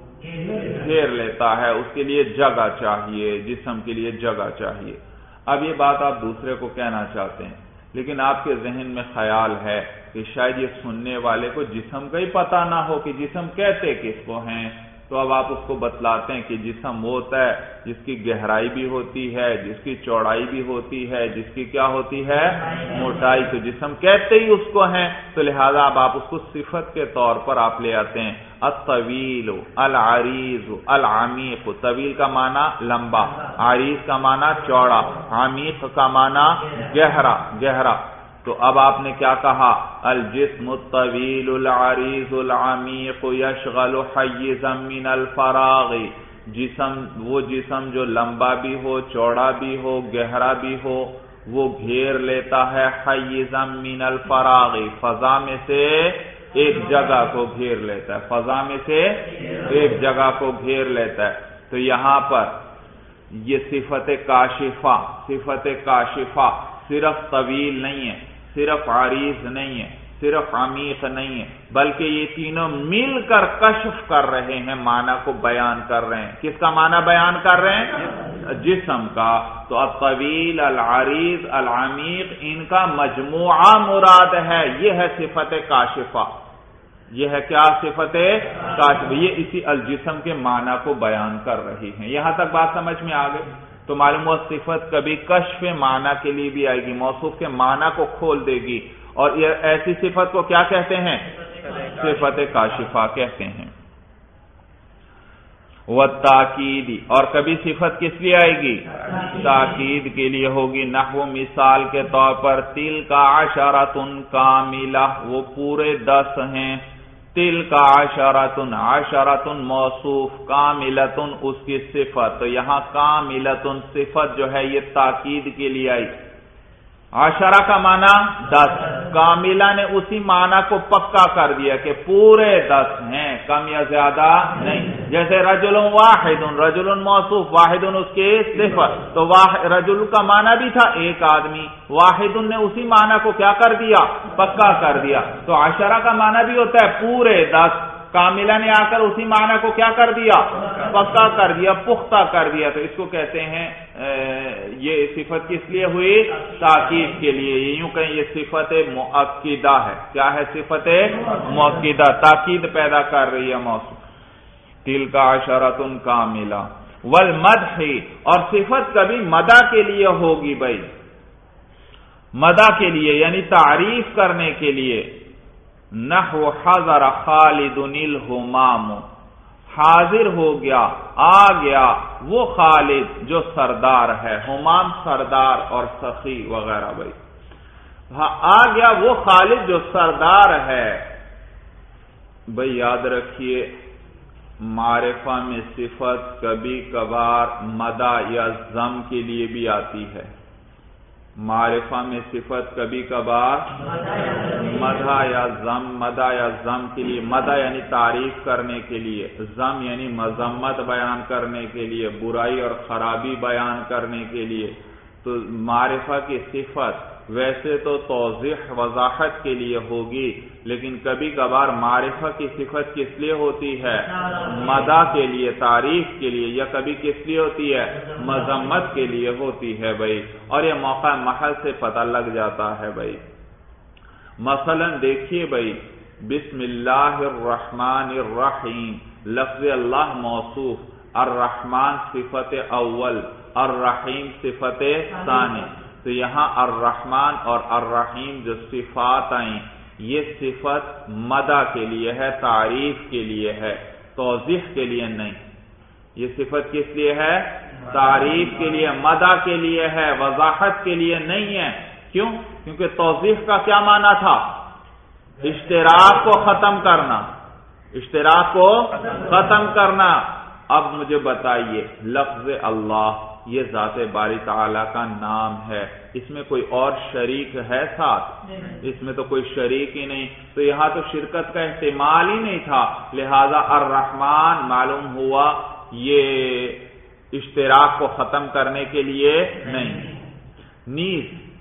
گھیر لیتا ہے، اس کے لیے جگہ چاہیے، جسم کے لیے جگہ چاہیے۔ اب یہ بات آپ دوسرے کو کہنا چاہتے ہیں، لیکن آپ کے ذہن میں خیال ہے کہ شاید یہ سننے والے کو جسم کا ہی پتہ نہ ہو کہ جسم کہتے کس کو ہیں، تو اب آپ اس کو بتلاتے ہیں کہ جسم وہ ہوتا ہے جس کی گہرائی بھی ہوتی ہے، جس کی چوڑائی بھی ہوتی ہے، جس کی کیا ہوتی ہے؟ موٹائی۔ تو جسم کہتے ہی اس کو ہیں، تو لہذا اب آپ اس کو صفت کے طور پر آپ لے آتے ہیں، الطویل، العریض، العمیق۔ طویل کا معنی لمبا، عریض کا معنی چوڑا، عمیق کا معنی گہرا گہرا۔ تو اب آپ نے کیا کہا؟ الجسم الطویل العریض العمیق یشغل حیزا من الفراغ، جسم وہ جسم جو لمبا بھی ہو، چوڑا بھی ہو، گہرا بھی ہو، وہ گھیر لیتا ہے حیزا من الفراغ، فضا میں سے ایک جگہ کو گھیر لیتا ہے، فضا میں سے ایک جگہ کو گھیر لیتا ہے۔ تو یہاں پر یہ صفت کاشفہ، صفت کاشفہ صرف طویل نہیں ہے، صرف عریض نہیں ہے، صرف عمیق نہیں ہے، بلکہ یہ تینوں مل کر کشف کر رہے ہیں، معنی کو بیان کر رہے ہیں۔ کس کا معنی بیان کر رہے ہیں؟ جسم کا۔ تو الطویل، العریض، العمیق، ان کا مجموعہ مراد ہے، یہ ہے صفت کاشفہ۔ یہ ہے کیا؟ صفت کاشفہ، یہ اسی الجسم کے معنی کو بیان کر رہی ہیں۔ یہاں تک بات سمجھ میں آ گئی؟ تو معلوم ہوا صفت کبھی کشف معنی کے لیے بھی آئے گی، موصوف کے معنی کو کھول دے گی، اور یہ ایسی صفت کو کیا کہتے ہیں؟ صفت کاشفہ کہتے ہیں۔ والتاکید، اور کبھی صفت کس لیے آئے گی؟ تاکید کے لیے ہوگی۔ نحو مثال کے طور پر تلک عشرۃ کاملہ، وہ پورے دس ہیں۔ تلک عشرۃ، عشرۃ موصوف، کاملۃ اس کی صفت، تو یہاں کاملۃ صفت جو ہے یہ تاکید کے لیے آئی۔ عشرہ کا معنی دس، کاملہ نے اسی معنی کو پکا کر دیا کہ پورے دس ہیں، کم یا زیادہ نہیں۔ جیسے رجل واحد، رجل موصوف، واحد اس کی صفت، تو رجل کا معنی بھی تھا ایک آدمی، واحد نے اسی معنی کو کیا کر دیا؟ پکا کر دیا۔ تو عشرہ کا معنی بھی ہوتا ہے پورے دس، کاملہ نے آ کر اسی معنی کو کیا کر دیا؟ پکا کر دیا، پختہ کر دیا۔ تو اس کو کہتے ہیں یہ صفت کس لیے ہوئی؟ تاکید کے لیے۔ یوں کہیں یہ صفت مؤکدہ ہے۔ کیا ہے؟ صفت مؤکدہ، تاکید پیدا کر رہی ہے موصوف۔ تلک عشرۃ کاملہ۔ والمدح، اور صفت کبھی مدح کے لیے ہوگی بھائی، مدح کے لیے یعنی تعریف کرنے کے لیے۔ نحو حضر خالد الہمام، حاضر ہو گیا، آ گیا وہ خالد جو سردار ہے، ہمام سردار اور سخی وغیرہ بھائی، آ گیا وہ خالد جو سردار ہے۔ بھائی یاد رکھیے معرفہ میں صفت کبھی کبھار مدح یا ذم کے لیے بھی آتی ہے۔ معرفہ میں صفت کبھی کبھار مدح یا ذم، مدح یا ذم کے لیے، مدح یعنی تعریف کرنے کے لیے، ذم یعنی مذمت بیان کرنے کے لیے، برائی اور خرابی بیان کرنے کے لیے۔ تو معرفہ کی صفت ویسے تو توضیح وضاحت کے لیے ہوگی، لیکن کبھی کبھار معرفہ کی صفت کس لیے ہوتی ہے؟ مدح کے لیے، تعریف کے لیے، یا کبھی کس لیے ہوتی ہے؟ مذمت کے لیے ہوتی ہے بھائی، اور یہ موقع محل سے پتہ لگ جاتا ہے بھائی۔ مثلا دیکھیے بھائی، بسم اللہ الرحمن الرحیم، لفظ اللہ موصوف، الرحمن صفت اول، الرحیم صفت ثانی۔ تو یہاں الرحمن اور الرحیم جو صفات آئیں، یہ صفت مدح کے لیے ہے، تعریف کے لیے ہے، توضیح کے لیے نہیں۔ یہ صفت کس لیے ہے؟ تعریف کے لیے، مدح کے لیے ہے، وضاحت کے لیے نہیں ہے۔ کیوں؟ کیونکہ توضیح کا کیا معنی تھا؟ اشتراک کو ختم کرنا، اشتراک کو ختم کرنا۔ اب مجھے بتائیے، لفظ اللہ یہ ذات باری تعالی کا نام ہے، اس میں کوئی اور شریک ہے ساتھ؟ اس میں تو کوئی شریک ہی نہیں، تو یہاں تو شرکت کا احتمال ہی نہیں تھا، لہذا الرحمن معلوم ہوا یہ اشتراک کو ختم کرنے کے لیے نہیں۔ نیز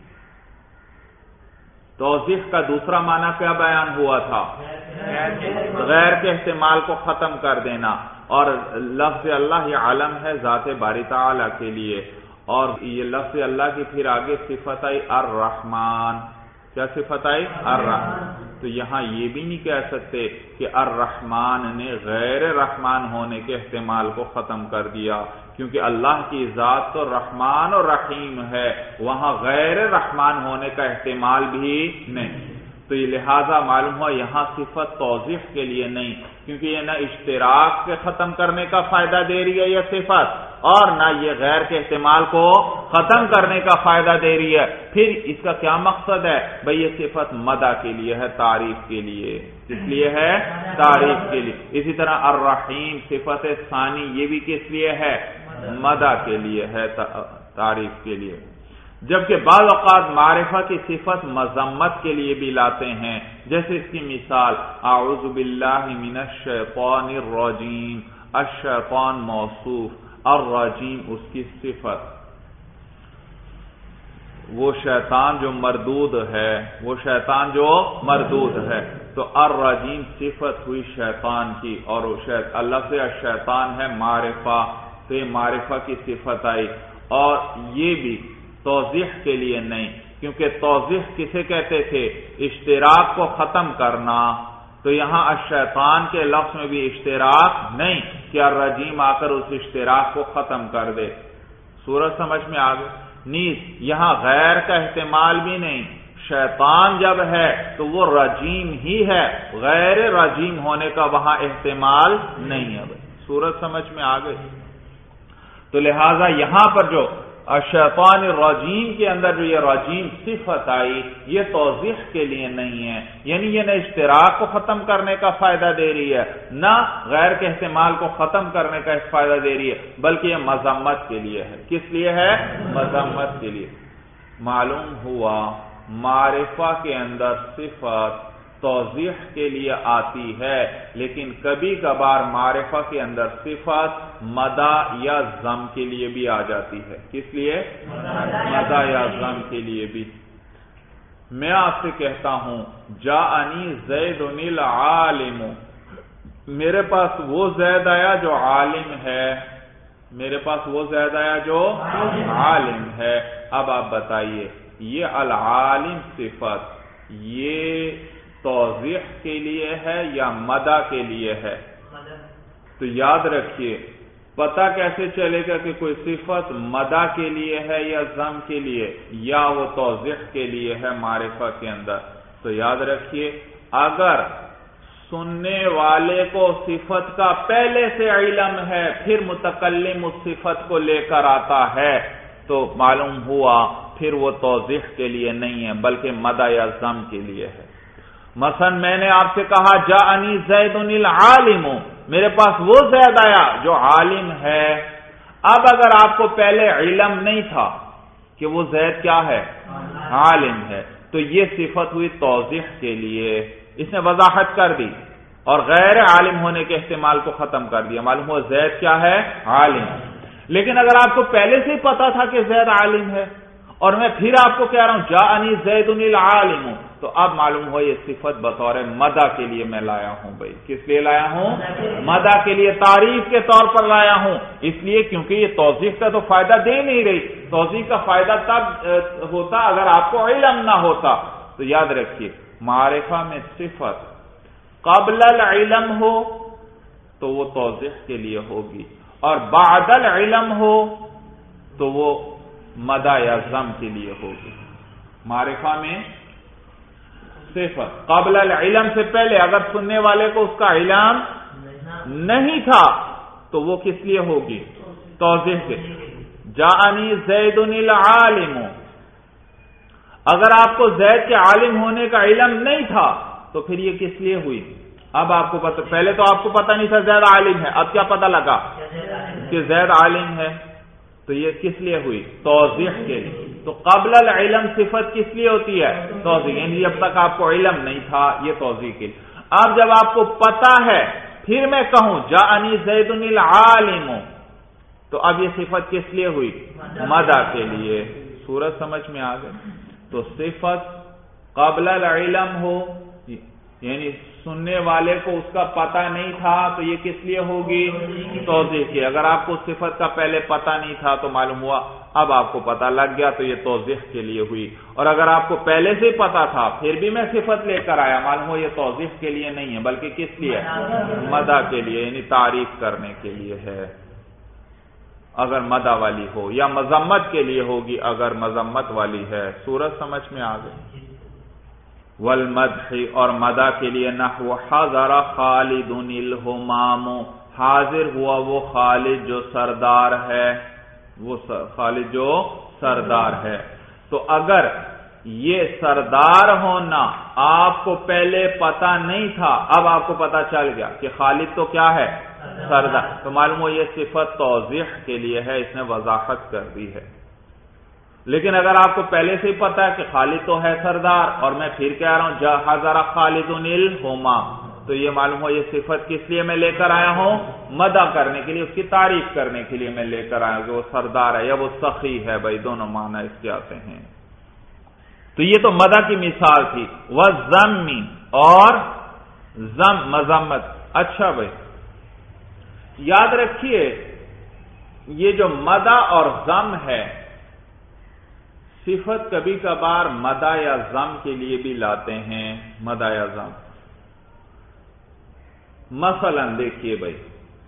توضیح کا دوسرا معنی کیا بیان ہوا تھا؟ غیر کے احتمال کو ختم کر دینا، اور لفظ اللہ یہ علم ہے ذات باری تعالی کے لیے، اور یہ لفظ اللہ کی پھر آگے صفت آئی الرحمن۔ کیا صفت آئی؟ الرحمن۔ تو یہاں یہ بھی نہیں کہہ سکتے کہ الرحمن نے غیر رحمان ہونے کے احتمال کو ختم کر دیا، کیونکہ اللہ کی ذات تو رحمان اور رحیم ہے، وہاں غیر رحمان ہونے کا احتمال بھی نہیں۔ تو یہ لہذا معلوم ہوا یہاں صفت توضیح کے لیے نہیں، کیونکہ یہ نہ اشتراک کے ختم کرنے کا فائدہ دے رہی ہے یہ صفت، اور نہ یہ غیر کے احتمال کو ختم کرنے کا فائدہ دے رہی ہے۔ پھر اس کا کیا مقصد ہے؟ بھئی یہ صفت مدح کے لیے ہے، تعریف کے لیے۔ کس لیے ہے؟ تعریف کے لیے۔ اسی طرح الرحیم صفت ثانی یہ بھی کس لیے ہے؟ مدح کے لیے ہے، تعریف کے لیے۔ جبکہ بعض اوقات معرفہ کی صفت مذمت کے لیے بھی لاتے ہیں، جیسے اس کی مثال اعوذ باللہ من الشیطان الرجیم، الشیطان موصوف، الرجیم اس کی صفت، وہ شیطان جو مردود ہے، وہ شیطان جو مردود ہے، تو الرجیم صفت ہوئی شیطان کی، اور اللہ سے الشیطان ہے معرفہ، تو یہ معرفہ کی صفت آئی۔ اور یہ بھی توضیح کے لیے نہیں، کیونکہ توضیح کسے کہتے تھے؟ اشتراک کو ختم کرنا، تو یہاں الشیطان کے لفظ میں بھی اشتراک نہیں کہ الرجیم آ کر اس اشتراک کو ختم کر دے۔ سورج سمجھ میں آ گئی؟ نیز یہاں غیر کا احتمال بھی نہیں، شیطان جب ہے تو وہ رجیم ہی ہے، غیر رجیم ہونے کا وہاں احتمال نہیں ہے۔ سورج سمجھ میں آ گئی؟ تو لہذا یہاں پر جو الشیطان الرجیم کے اندر جو یہ رجیم صفت آئی، یہ توضیح کے لیے نہیں ہے، یعنی یہ نہ اشتراک کو ختم کرنے کا فائدہ دے رہی ہے، نہ غیر کے احتمال کو ختم کرنے کا فائدہ دے رہی ہے، بلکہ یہ مذمت کے لیے ہے۔ کس لیے ہے؟ مذمت کے لیے۔ معلوم ہوا معرفہ کے اندر صفت توضیح کے لیے آتی ہے، لیکن کبھی کبھار معرفہ کے اندر صفت مدح یا ذم کے لیے بھی آ جاتی ہے۔ کس لیے؟ مدح یا ذم کے لیے بھی۔ میں آپ سے کہتا ہوں جاءنی زید العالم، میرے پاس وہ زید آیا جو عالم ہے، میرے پاس وہ زید آیا جو عالم ہے۔ اب آپ بتائیے یہ العالم صفت یہ توضیح کے لیے ہے یا مدح کے لیے ہے؟ تو یاد رکھیے، پتہ کیسے چلے گا کہ کوئی صفت مدح کے لیے ہے یا ذم کے لیے، یا وہ توضیح کے لیے ہے معرفہ کے اندر؟ تو یاد رکھیے، اگر سننے والے کو صفت کا پہلے سے علم ہے، پھر متکلم اس صفت کو لے کر آتا ہے، تو معلوم ہوا پھر وہ توضیح کے لیے نہیں ہے بلکہ مدح یا ذم کے لیے ہے۔ مثلا میں نے آپ سے کہا جاءنی زید العالم، میرے پاس وہ زید آیا جو عالم ہے۔ اب اگر آپ کو پہلے علم نہیں تھا کہ وہ زید کیا ہے؟ عالم ہے، تو یہ صفت ہوئی توضیح کے لیے، اس نے وضاحت کر دی اور غیر عالم ہونے کے احتمال کو ختم کر دیا، معلوم ہوا زید کیا ہے؟ عالم۔ لیکن اگر آپ کو پہلے سے ہی پتا تھا کہ زید عالم ہے، اور میں پھر آپ کو کہہ رہا ہوں جاءنی زید العالم، تو اب معلوم ہو یہ صفت بطور مدح کے لیے میں لایا ہوں۔ بھائی کس لیے لایا ہوں؟ مدح کے لیے، تعریف کے طور پر لایا ہوں، اس لیے کیونکہ یہ توضیح کا تو فائدہ دے نہیں رہی، توضیح کا فائدہ تب ہوتا اگر آپ کو علم نہ ہوتا۔ تو یاد رکھیے معرفہ میں صفت قبل العلم ہو تو وہ توضیح کے لیے ہوگی، اور بعد العلم ہو تو وہ مدح یا ذم کے لیے ہوگی۔ معرفہ میں صفت قبل العلم سے پہلے اگر سننے والے کو اس کا علم نہیں تھا تو وہ کس لیے ہوگی؟ توضیح کے. جاءنی زید العالم، اگر آپ کو زید کے عالم ہونے کا علم نہیں تھا تو پھر یہ کس لیے ہوئی؟ اب آپ کو پتہ، پہلے تو آپ کو پتہ نہیں تھا زید عالم ہے، اب کیا پتہ لگا کہ زید عالم ہے، تو یہ کس لیے ہوئی؟ توضیح کے لیے. تو قبل العلم صفت کس لیے ہوتی ہے؟ توضیح، یعنی جب تک آپ کو علم نہیں تھا یہ توضیح کے لیے. اب جب آپ کو پتہ ہے پھر میں کہوں جاءنی زید العالم، تو اب یہ صفت کس لیے ہوئی؟ مدح کے لیے. صورت سمجھ میں آ گئی؟ تو صفت قبل العلم ہو، یعنی سننے والے کو اس کا پتہ نہیں تھا تو یہ کس لیے ہوگی؟ توضیح کی. اگر آپ کو صفت کا پہلے پتہ نہیں تھا تو معلوم ہوا اب آپ کو پتہ لگ گیا تو یہ توضیح کے لیے ہوئی. اور اگر آپ کو پہلے سے پتہ تھا پھر بھی میں صفت لے کر آیا، معلوم ہوا یہ توضیح کے لیے نہیں ہے بلکہ کس لیے؟ مدح کے لیے، یعنی تعریف کرنے کے لیے ہے اگر مدح والی ہو، یا مذمت کے لیے ہوگی اگر مذمت والی ہے. صورت سمجھ میں آ گئی؟ والمدح، اور مدح کے لیے نحو حضر خالد الہمام، حاضر ہوا وہ خالد جو سردار ہے، وہ خالد جو سردار ہے. تو اگر یہ سردار ہونا آپ کو پہلے پتہ نہیں تھا، اب آپ کو پتہ چل گیا کہ خالد تو کیا ہے؟ سردار، تو معلوم ہو یہ صفت توضیح کے لیے ہے، اس نے وضاحت کر دی ہے. لیکن اگر آپ کو پہلے سے ہی پتا ہے کہ خالد تو ہے سردار اور میں پھر کہہ رہا ہوں جا حضر خالد الہمام، تو یہ معلوم ہو یہ صفت کس لیے میں لے کر آیا ہوں؟ مدح کرنے کے لیے، اس کی تعریف کرنے کے لیے میں لے کر آیا ہوں کہ وہ سردار ہے یا وہ سخی ہے. بھائی دونوں معنی اس کے آتے ہیں. تو یہ تو مدح کی مثال تھی. وَالذَّمِّ، اور ذم مذمت. اچھا بھائی یاد رکھیے یہ جو مدح اور ذم ہے، صفت کبھی کبھار مدح یا ذم کے لیے بھی لاتے ہیں، مدح یا ذم. مثلا دیکھیے بھائی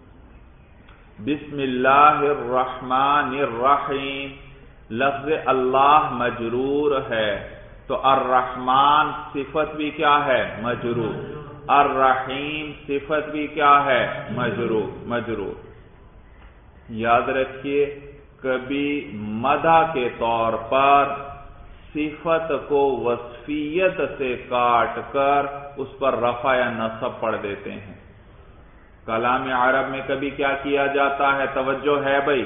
بسم اللہ الرحمن الرحیم، لفظ اللہ مجرور ہے تو الرحمن صفت بھی کیا ہے؟ مجرور. الرحیم صفت بھی کیا ہے؟ مجرور. مجرور. یاد رکھیے کبھی مدح کے طور پر صفت کو وصفیت سے کاٹ کر اس پر رفع یا نصب پڑھ دیتے ہیں. کلام عرب میں کبھی کیا کیا جاتا ہے؟ توجہ ہے بھائی،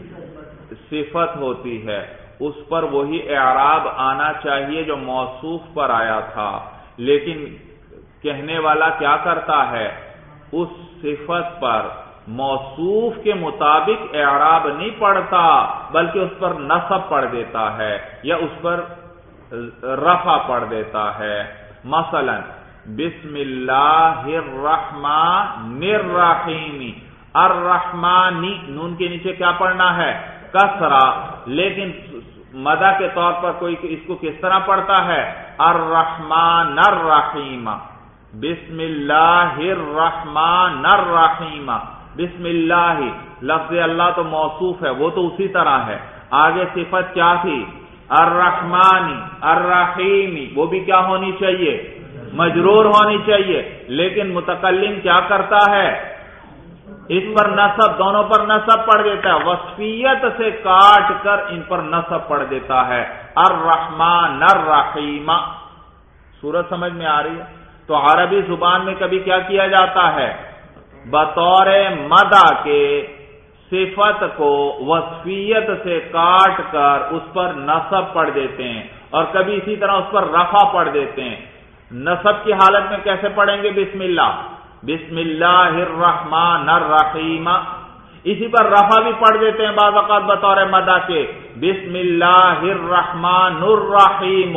صفت ہوتی ہے اس پر وہی اعراب آنا چاہیے جو موصوف پر آیا تھا، لیکن کہنے والا کیا کرتا ہے؟ اس صفت پر موصوف کے مطابق اعراب نہیں پڑھتا بلکہ اس پر نصب پڑھ دیتا ہے یا اس پر رفع پڑھ دیتا ہے. مثلا بسم اللہ الرحمن الرحیم، الرحمانی نون کے نیچے کیا پڑھنا ہے؟ کسرہ. لیکن مدح کے طور پر کوئی اس کو کس طرح پڑھتا ہے؟ الرحمن الرحیم. بسم اللہ الرحمن الرحیم. بسم اللہ لفظ اللہ تو موصوف ہے، وہ تو اسی طرح ہے. آگے صفت کیا تھی؟ الرحمانی الرحیمی، وہ بھی کیا ہونی چاہیے؟ مجرور ہونی چاہیے. لیکن متکلم کیا کرتا ہے؟ اس پر نصب، دونوں پر نصب پڑھ دیتا ہے، وصفیت سے کاٹ کر ان پر نصب پڑھ دیتا ہے. الرحمن الرحیم. صورت سمجھ میں آ رہی ہے؟ تو عربی زبان میں کبھی کیا کیا جاتا ہے؟ بطور مدح کے صفت کو وصفیت سے کاٹ کر اس پر نصب پڑھ دیتے ہیں اور کبھی اسی طرح اس پر رفع پڑھ دیتے ہیں. نصب کی حالت میں کیسے پڑھیں گے؟ بسم اللہ، بسم اللہ الرحمن الرحیم. اسی پر رفع بھی پڑھ دیتے ہیں بعض اوقات بطور مدح کے، بسم اللہ الرحمن الرحیم.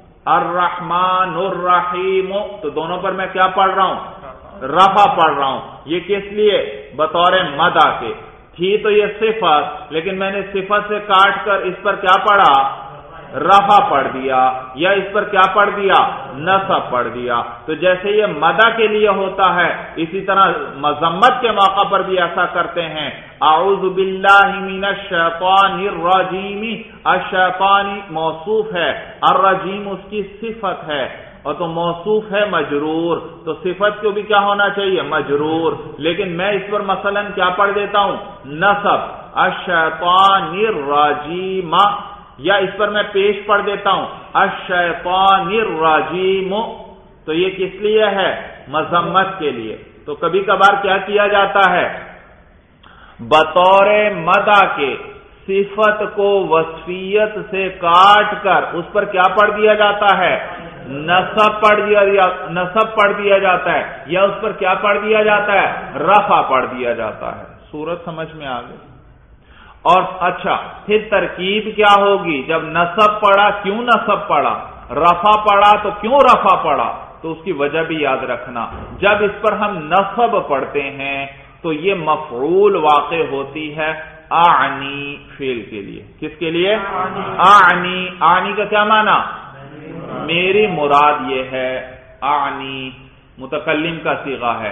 الرحمن الرحیم، تو دونوں پر میں کیا پڑھ رہا ہوں؟ رفع پڑھ رہا ہوں. یہ کس لیے؟ بطور مدح کے. تھی تو یہ صفت، لیکن میں نے صفت سے کاٹ کر اس پر کیا پڑھا؟ رفع پڑھ دیا، یا اس پر کیا پڑھ دیا؟ نصب پڑھ دیا. تو جیسے یہ مدح کے لیے ہوتا ہے اسی طرح مذمت کے موقع پر بھی ایسا کرتے ہیں. اعوذ باللہ من الشیطان الرجیم. الشیطان موصوف ہے، الرجیم اس کی صفت ہے. اور تو موصوف ہے مجرور، تو صفت کو بھی کیا ہونا چاہیے؟ مجرور. لیکن میں اس پر مثلا کیا پڑھ دیتا ہوں؟ نصب، الشیطان الرجیم، یا اس پر میں پیش پڑھ دیتا ہوں الشیطان الرجیم. تو یہ کس لیے ہے؟ مذمت کے لیے. تو کبھی کبھار کیا کیا جاتا ہے؟ بطور مدح کے صفت کو وصفیت سے کاٹ کر اس پر کیا پڑھ دیا جاتا ہے؟ نصب پڑھ دیا نصب پڑھ دیا جاتا ہے، یا اس پر کیا پڑھ دیا جاتا ہے؟ رفع پڑھ دیا جاتا ہے. صورت سمجھ میں آ گئی؟ اور اچھا پھر ترکیب کیا ہوگی؟ جب نصب پڑھا کیوں نصب پڑھا، رفع پڑھا تو کیوں رفع پڑھا؟ تو اس کی وجہ بھی یاد رکھنا. جب اس پر ہم نصب پڑھتے ہیں تو یہ مفعول واقع ہوتی ہے اعنی فعل کے لیے. کس کے لیے؟ اعنی. اعنی کا کیا معنی؟ میری مراد یہ ہے. اعنی متکلم کا صیغہ ہے.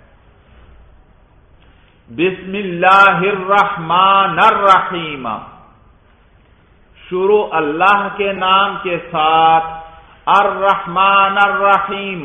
بسم اللہ الرحمن الرحیم، شروع اللہ کے نام کے ساتھ. الرحمن الرحیم،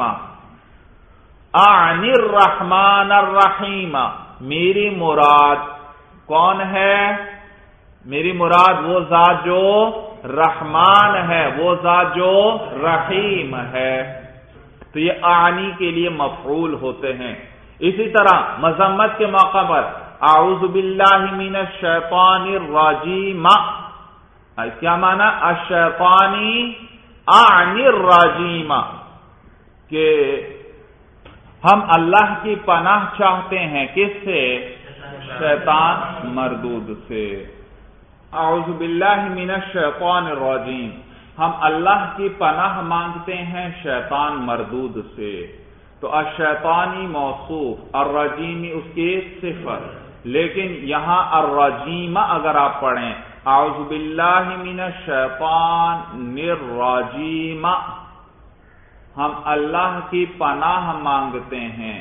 اعنی الرحمن الرحیم، میری مراد کون ہے؟ میری مراد وہ ذات جو رحمان ہے، وہ ذات جو رحیم ہے. تو یہ اعنی کے لیے مفعول ہوتے ہیں. اسی طرح مذمت کے موقع پر اعوذ باللہ من الشیطان الرجیم، کیا معنی؟ الشیطانی اعنی الرجیم، کہ ہم اللہ کی پناہ چاہتے ہیں. کس سے؟ شیطان مردود سے. اعوذ باللہ من الشیطان الرجیم، ہم اللہ کی پناہ مانگتے ہیں شیطان مردود سے. تو الشیطانی موصوف، الرجیمی اس کی صفت. لیکن یہاں الرجیم اگر آپ پڑھیں اعوذ باللہ من الشیطان الرجیم، ہم اللہ کی پناہ مانگتے ہیں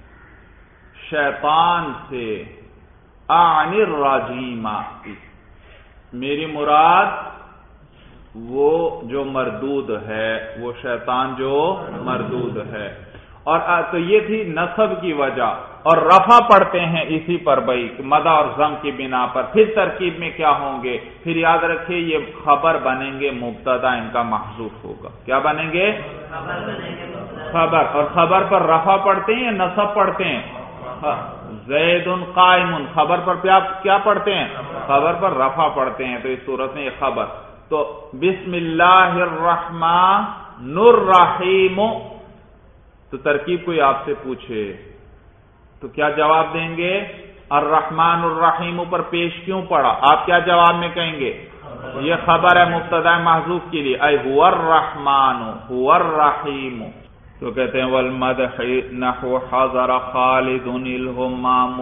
شیطان سے. اعنی الرجیم، میری مراد وہ جو مردود ہے، وہ شیطان جو مردود ہے. اور تو یہ تھی نصب کی وجہ. اور رفع پڑھتے ہیں اسی پر بھائی مدح اور ضم کی بنا پر. پھر ترکیب میں کیا ہوں گے؟ پھر یاد رکھیے یہ خبر بنیں گے، مبتدا ان کا محذوف ہوگا. کیا بنیں گے؟ خبر. اور خبر پر رفع پڑھتے ہیں یا نصب پڑھتے ہیں؟ زید قائم، خبر پر کیا پڑھتے ہیں؟ خبر پر رفع پڑھتے ہیں. تو اس صورت میں یہ خبر. تو بسم اللہ الرحمن الرحیم، تو ترکیب کوئی آپ سے پوچھے تو کیا جواب دیں گے؟ الرحمن الرحیم پر پیش کیوں پڑا؟ آپ کیا جواب میں کہیں گے؟ یہ خبر ہے مبتدا محذوف کے لیے. اے هو الرحمن هو الرحیم. تو کہتے ہیں والمدح نحو حضر خالد الہمام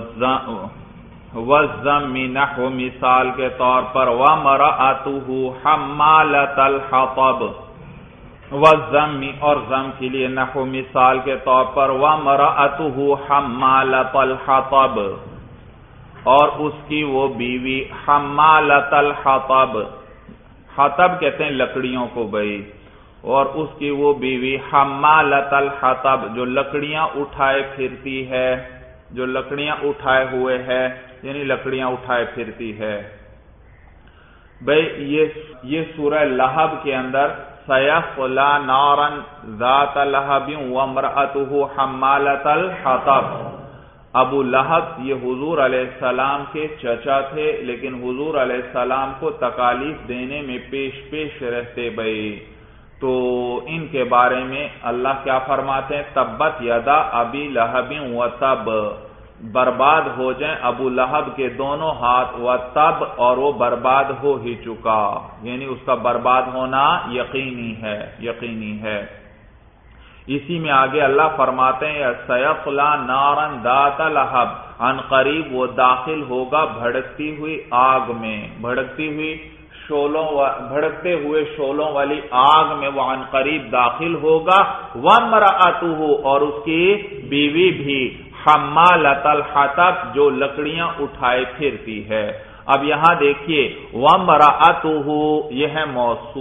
والذم نحو مثال کے طور پر وامرأته حمالۃ الحطب. والذم اور ضم کے لیے نحو مثال کے طور پر وامرأته حمالۃ الحطب، اور اس کی وہ بیوی حمالۃ الحطب. حطب کہتے ہیں لکڑیوں کو بھائی. اور اس کی وہ بیوی حمالۃ الحطب جو لکڑیاں اٹھائے پھرتی ہے، جو لکڑیاں اٹھائے ہوئے ہے یعنی لکڑیاں اٹھائے پھرتی ہے. بھائی یہ یہ سورہ لہب کے اندر سیصلی نارا ذات لہب وامرأته حمالۃ الحطب. ابو لہب یہ حضور علیہ السلام کے چچا تھے، لیکن حضور علیہ السلام کو تکالیف دینے میں پیش پیش رہتے بھائی. تو ان کے بارے میں اللہ کیا فرماتے ہیں؟ تبت یدا ابی لہب وتب، برباد ہو جائیں ابو لہب کے دونوں ہاتھ، وتب اور وہ برباد ہو ہی چکا، یعنی اس کا برباد ہونا یقینی ہے یقینی ہے. اسی میں آگے اللہ فرماتے ہیں سیصلی نارا ذات لہب، عن قریب وہ داخل ہوگا بھڑکتی ہوئی آگ میں، بھڑکتی ہوئی شولوں بھڑکتے ہوئے شولوں والی آگ میں وہ عن قریب داخل ہوگا. وامرأته اور اس کی بیوی بھی حمالۃ الحطب جو لکڑیاں اٹھائے پھرتی ہے. اب یہاں دیکھیے وامرأته یہ ہے موصوف،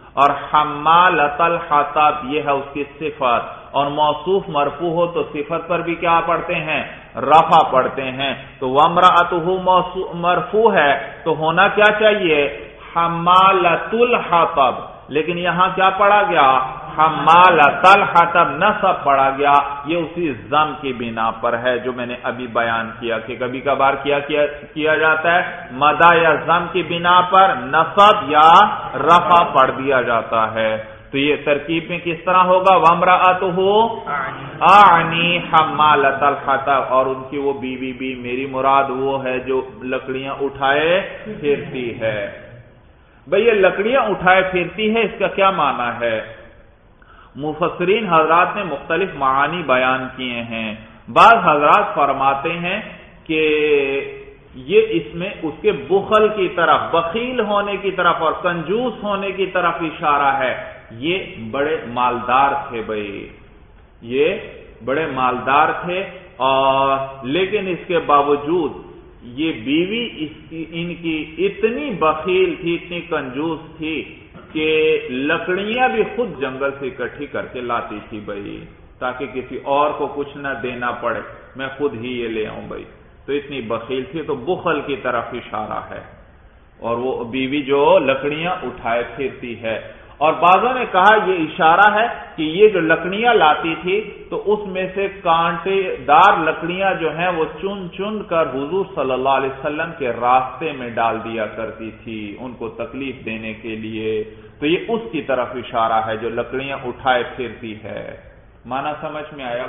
اور حمالۃ الحطب یہ ہے اس کی صفت، اور موصوف مرفوع ہو تو صفت پر بھی کیا پڑھتے ہیں؟ رفع پڑھتے ہیں. تو وامرأتہ مرفوع ہے تو ہونا کیا چاہیے؟ حمالۃ الحطب، لیکن یہاں کیا پڑھا گیا؟ حمالۃ الحطب نصب پڑھا گیا. یہ اسی ضم کی بنا پر ہے جو میں نے ابھی بیان کیا کہ کبھی کبھار کیا کیا, کیا جاتا ہے مدہ یا ضم کی بنا پر نصب یا رفع پڑھ دیا جاتا ہے. تو یہ ترکیب میں کس طرح ہوگا؟ وامرأتہ اعنی حمالۃ الحطب، اور ان کی وہ بیوی بھی میری مراد وہ ہے جو لکڑیاں اٹھائے پھرتی ہے. بھئی یہ لکڑیاں اٹھائے پھرتی ہے، اس کا کیا معنی ہے؟ مفسرین حضرات نے مختلف معانی بیان کیے ہیں. بعض حضرات فرماتے ہیں کہ یہ اس میں اس کے بخل کی طرف، بخیل ہونے کی طرف اور کنجوس ہونے کی طرف اشارہ ہے. یہ بڑے مالدار تھے بھائی، یہ بڑے مالدار تھے، اور لیکن اس کے باوجود یہ بیوی اس کی ان کی اتنی بخیل تھی، اتنی کنجوس تھی کہ لکڑیاں بھی خود جنگل سے اکٹھی کر کے لاتی تھی بھائی، تاکہ کسی اور کو کچھ نہ دینا پڑے، میں خود ہی یہ لے آؤں بھائی. تو اتنی بخیل تھی، تو بخل کی طرف اشارہ ہے، اور وہ بیوی جو لکڑیاں اٹھائے پھرتی ہے. اور بعضوں نے کہا یہ اشارہ ہے کہ یہ جو لکڑیاں لاتی تھی تو اس میں سے کانٹے دار لکڑیاں جو ہیں وہ چن چن کر حضور صلی اللہ علیہ وسلم کے راستے میں ڈال دیا کرتی تھی ان کو تکلیف دینے کے لیے. تو یہ اس کی طرف اشارہ ہے جو لکڑیاں اٹھائے پھرتی ہے. معنی سمجھ میں آیا؟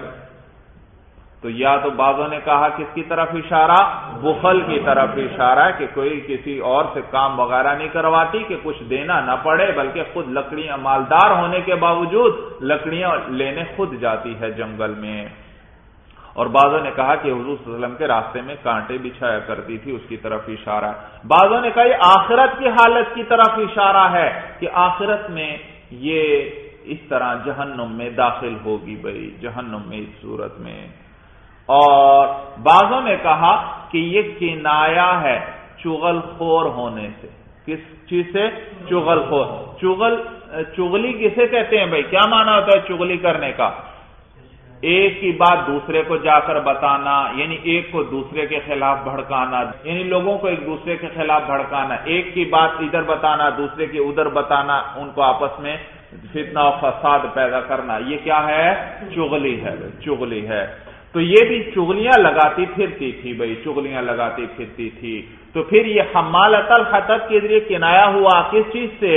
تو یا تو بعضوں نے کہا کس کی طرف اشارہ؟ بخل کی طرف اشارہ ہے کہ کوئی کسی اور سے کام وغیرہ نہیں کرواتی کہ کچھ دینا نہ پڑے، بلکہ خود لکڑیاں، مالدار ہونے کے باوجود لکڑیاں لینے خود جاتی ہے جنگل میں. اور بعضوں نے کہا کہ حضور صلی اللہ علیہ وسلم کے راستے میں کانٹے بچھایا کرتی تھی، اس کی طرف اشارہ ہے. بعضوں نے کہا یہ آخرت کی حالت کی طرف اشارہ ہے کہ آخرت میں یہ اس طرح جہنم میں داخل ہوگی بھائی، جہنم میں اس صورت میں. اور بعضوں نے کہا کہ یہ کنایا ہے چغل خور ہونے سے. کس چیز سے؟ چغل خور. چغل چغلی کسے کہتے ہیں بھائی؟ کیا معنی ہوتا ہے چغلی کرنے کا؟ ایک کی بات دوسرے کو جا کر بتانا، یعنی ایک کو دوسرے کے خلاف بھڑکانا، یعنی لوگوں کو ایک دوسرے کے خلاف بھڑکانا، ایک کی بات ادھر بتانا دوسرے کی ادھر بتانا، ان کو آپس میں فتنہ و فساد پیدا کرنا. یہ کیا ہے؟ چغلی ہے، چغلی ہے. تو یہ بھی چغلیاں لگاتی پھرتی تھی بھائی، چغلیاں لگاتی پھرتی تھی. تو پھر یہ حمالۃ الحطب کے ذریعے کنایا ہوا کس چیز سے؟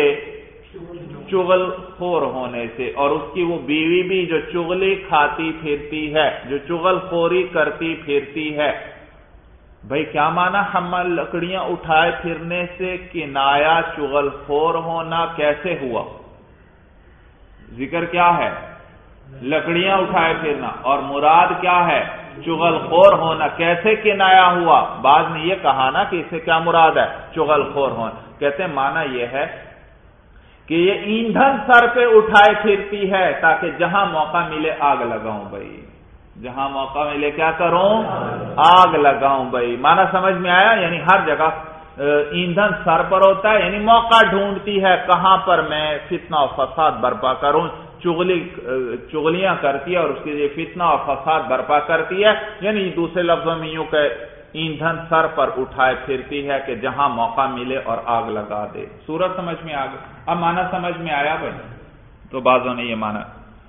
چغل خور ہونے سے. اور اس کی وہ بیوی بھی جو چغلی کھاتی پھرتی ہے، جو چغل خوری کرتی پھرتی ہے. بھائی کیا معنی حمل لکڑیاں اٹھائے پھرنے سے کنایا چغل خور ہونا کیسے ہوا؟ ذکر کیا ہے؟ لکڑیاں اٹھائے پھرنا، اور مراد کیا ہے؟ چغل خور ہونا. کیسے کنایا ہوا؟ بعض نے یہ کہا نا کہ اس سے کیا مراد ہے؟ چغل خور ہونا. کہتے ہیں معنی یہ ہے کہ یہ ایندھن سر پہ اٹھائے پھرتی ہے تاکہ جہاں موقع ملے آگ لگاؤں بھائی، جہاں موقع ملے کیا کروں؟ آگ لگاؤں بھائی. معنی سمجھ میں آیا؟ یعنی ہر جگہ ایندھن سر پر ہوتا ہے، یعنی موقع ڈھونڈتی ہے کہاں پر میں فتنہ و فساد برپا کروں. چغلی چغلیاں کرتی ہے اور اس کے لیے فتنہ اور فساد برپا کرتی ہے، یعنی دوسرے لفظوں میں یوں کہ ایندھن سر پر اٹھائے پھرتی ہے کہ جہاں موقع ملے اور آگ لگا دے. صورت سمجھ میں آ گئی؟ اب معنی سمجھ میں آیا بھائی؟ تو بعضوں نے یہ مانا.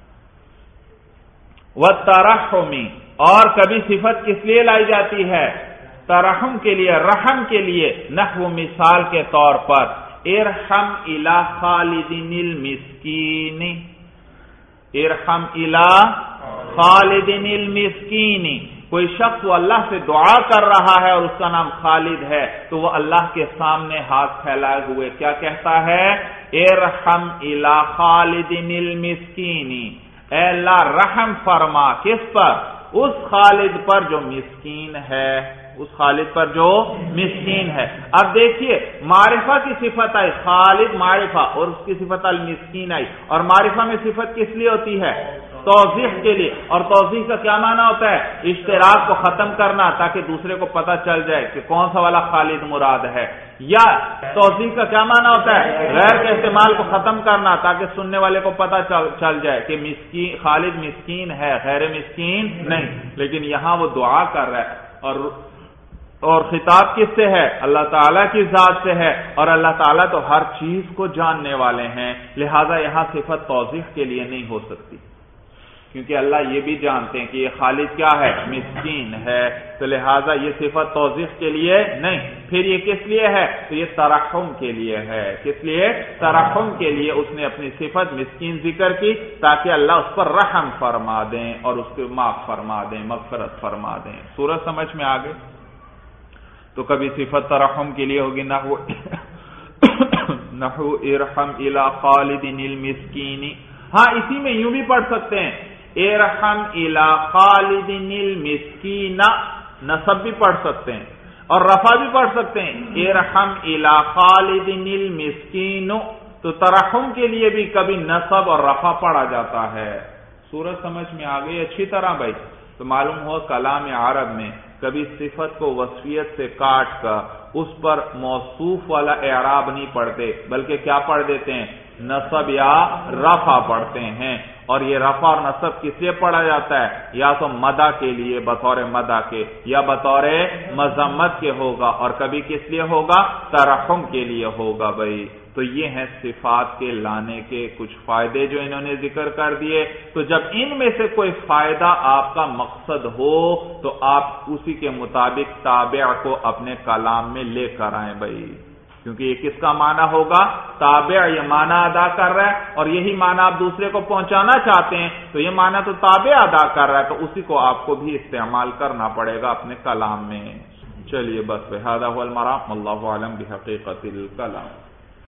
وَالتَّرَحُمِ، اور کبھی صفت کس لیے لائی جاتی ہے؟ ترحم کے لیے، رحم کے لیے. نحو مثال کے طور پر ارحم الی خالد المسکین، ارحم الی خالد المسکین. کوئی شخص وہ اللہ سے دعا کر رہا ہے اور اس کا نام خالد ہے، تو وہ اللہ کے سامنے ہاتھ پھیلائے ہوئے کیا کہتا ہے؟ ارحم الی خالد المسکین، اے اللہ رحم فرما کس پر؟ اس خالد پر جو مسکین ہے. اس خالد پر جو مسکین ہے۔ اب دیکھیے معرفہ کی صفت آئی، خالد معرفہ، اور اس کی صفت المسکین آئی، اور معرفہ میں صفت کس لیے ہوتی ہے؟ توضیح کے لیے، اور توضیح کا کیا معنی ہوتا ہے؟ اشتراک کو ختم کرنا، تاکہ دوسرے کو پتہ چل جائے کہ کون سا والا خالد مراد ہے۔ یا توضیح کا کیا معنی ہوتا ہے؟ غیر کے استعمال کو ختم کرنا، تاکہ سننے والے کو پتہ چل جائے کہ مسکین خالد مسکین ہے، غیر مسکین نہیں۔ لیکن یہاں وہ دعا کر رہا ہے، اور اور خطاب کس سے ہے؟ اللہ تعالیٰ کی ذات سے ہے، اور اللہ تعالیٰ تو ہر چیز کو جاننے والے ہیں، لہذا یہاں صفت توضیح کے لیے نہیں ہو سکتی، کیونکہ اللہ یہ بھی جانتے ہیں کہ یہ خالد کیا ہے؟ مسکین ہے، تو لہذا یہ صفت توضیح کے لیے نہیں۔ پھر یہ کس لیے ہے؟ تو یہ ترحم کے لیے ہے۔ کس لیے؟ ترحم کے لیے اس نے اپنی صفت مسکین ذکر کی، تاکہ اللہ اس پر رحم فرما دیں اور اس کو معاف فرما دیں، مغفرت فرما دیں۔ سورج سمجھ میں آ گئی؟ تو کبھی صفت ترحم کے لیے ہوگی نحو نحو ارحم الی خالد المسکین، ہاں اسی میں یوں بھی پڑھ سکتے ہیں ارحم الی خالد المسکین، نصب بھی پڑھ سکتے ہیں اور رفع بھی پڑھ سکتے ہیں ارحم الی خالد المسکین، تو ترحم کے لیے بھی کبھی نصب اور رفع پڑھا جاتا ہے۔ سورج سمجھ میں آ گئی اچھی طرح بھائی؟ تو معلوم ہوا کلام عرب میں کبھی صفت کو وصفیت سے کاٹ کر اس پر موصوف والا اعراب نہیں پڑھتے، بلکہ کیا پڑھ دیتے ہیں؟ نصب یا رفع پڑھتے ہیں۔ اور یہ رفع اور نصب کس لیے پڑھا جاتا ہے؟ یا تو مدح کے لیے بطور مدح کے، یا بطور مذمت کے ہوگا، اور کبھی کس لیے ہوگا؟ ترحم کے لیے ہوگا بھائی۔ تو یہ ہیں صفات کے لانے کے کچھ فائدے جو انہوں نے ذکر کر دیے۔ تو جب ان میں سے کوئی فائدہ آپ کا مقصد ہو تو آپ اسی کے مطابق تابع کو اپنے کلام میں لے کر آئیں بھائی، کیونکہ یہ کس کا معنی ہوگا؟ تابع یہ معنی ادا کر رہا ہے، اور یہی معنی آپ دوسرے کو پہنچانا چاہتے ہیں، تو یہ معنی تو تابع ادا کر رہا ہے، تو اسی کو آپ کو بھی استعمال کرنا پڑے گا اپنے کلام میں۔ چلیے بس بہذا هو المرام، واللہ اعلم بحقیقت الکلام۔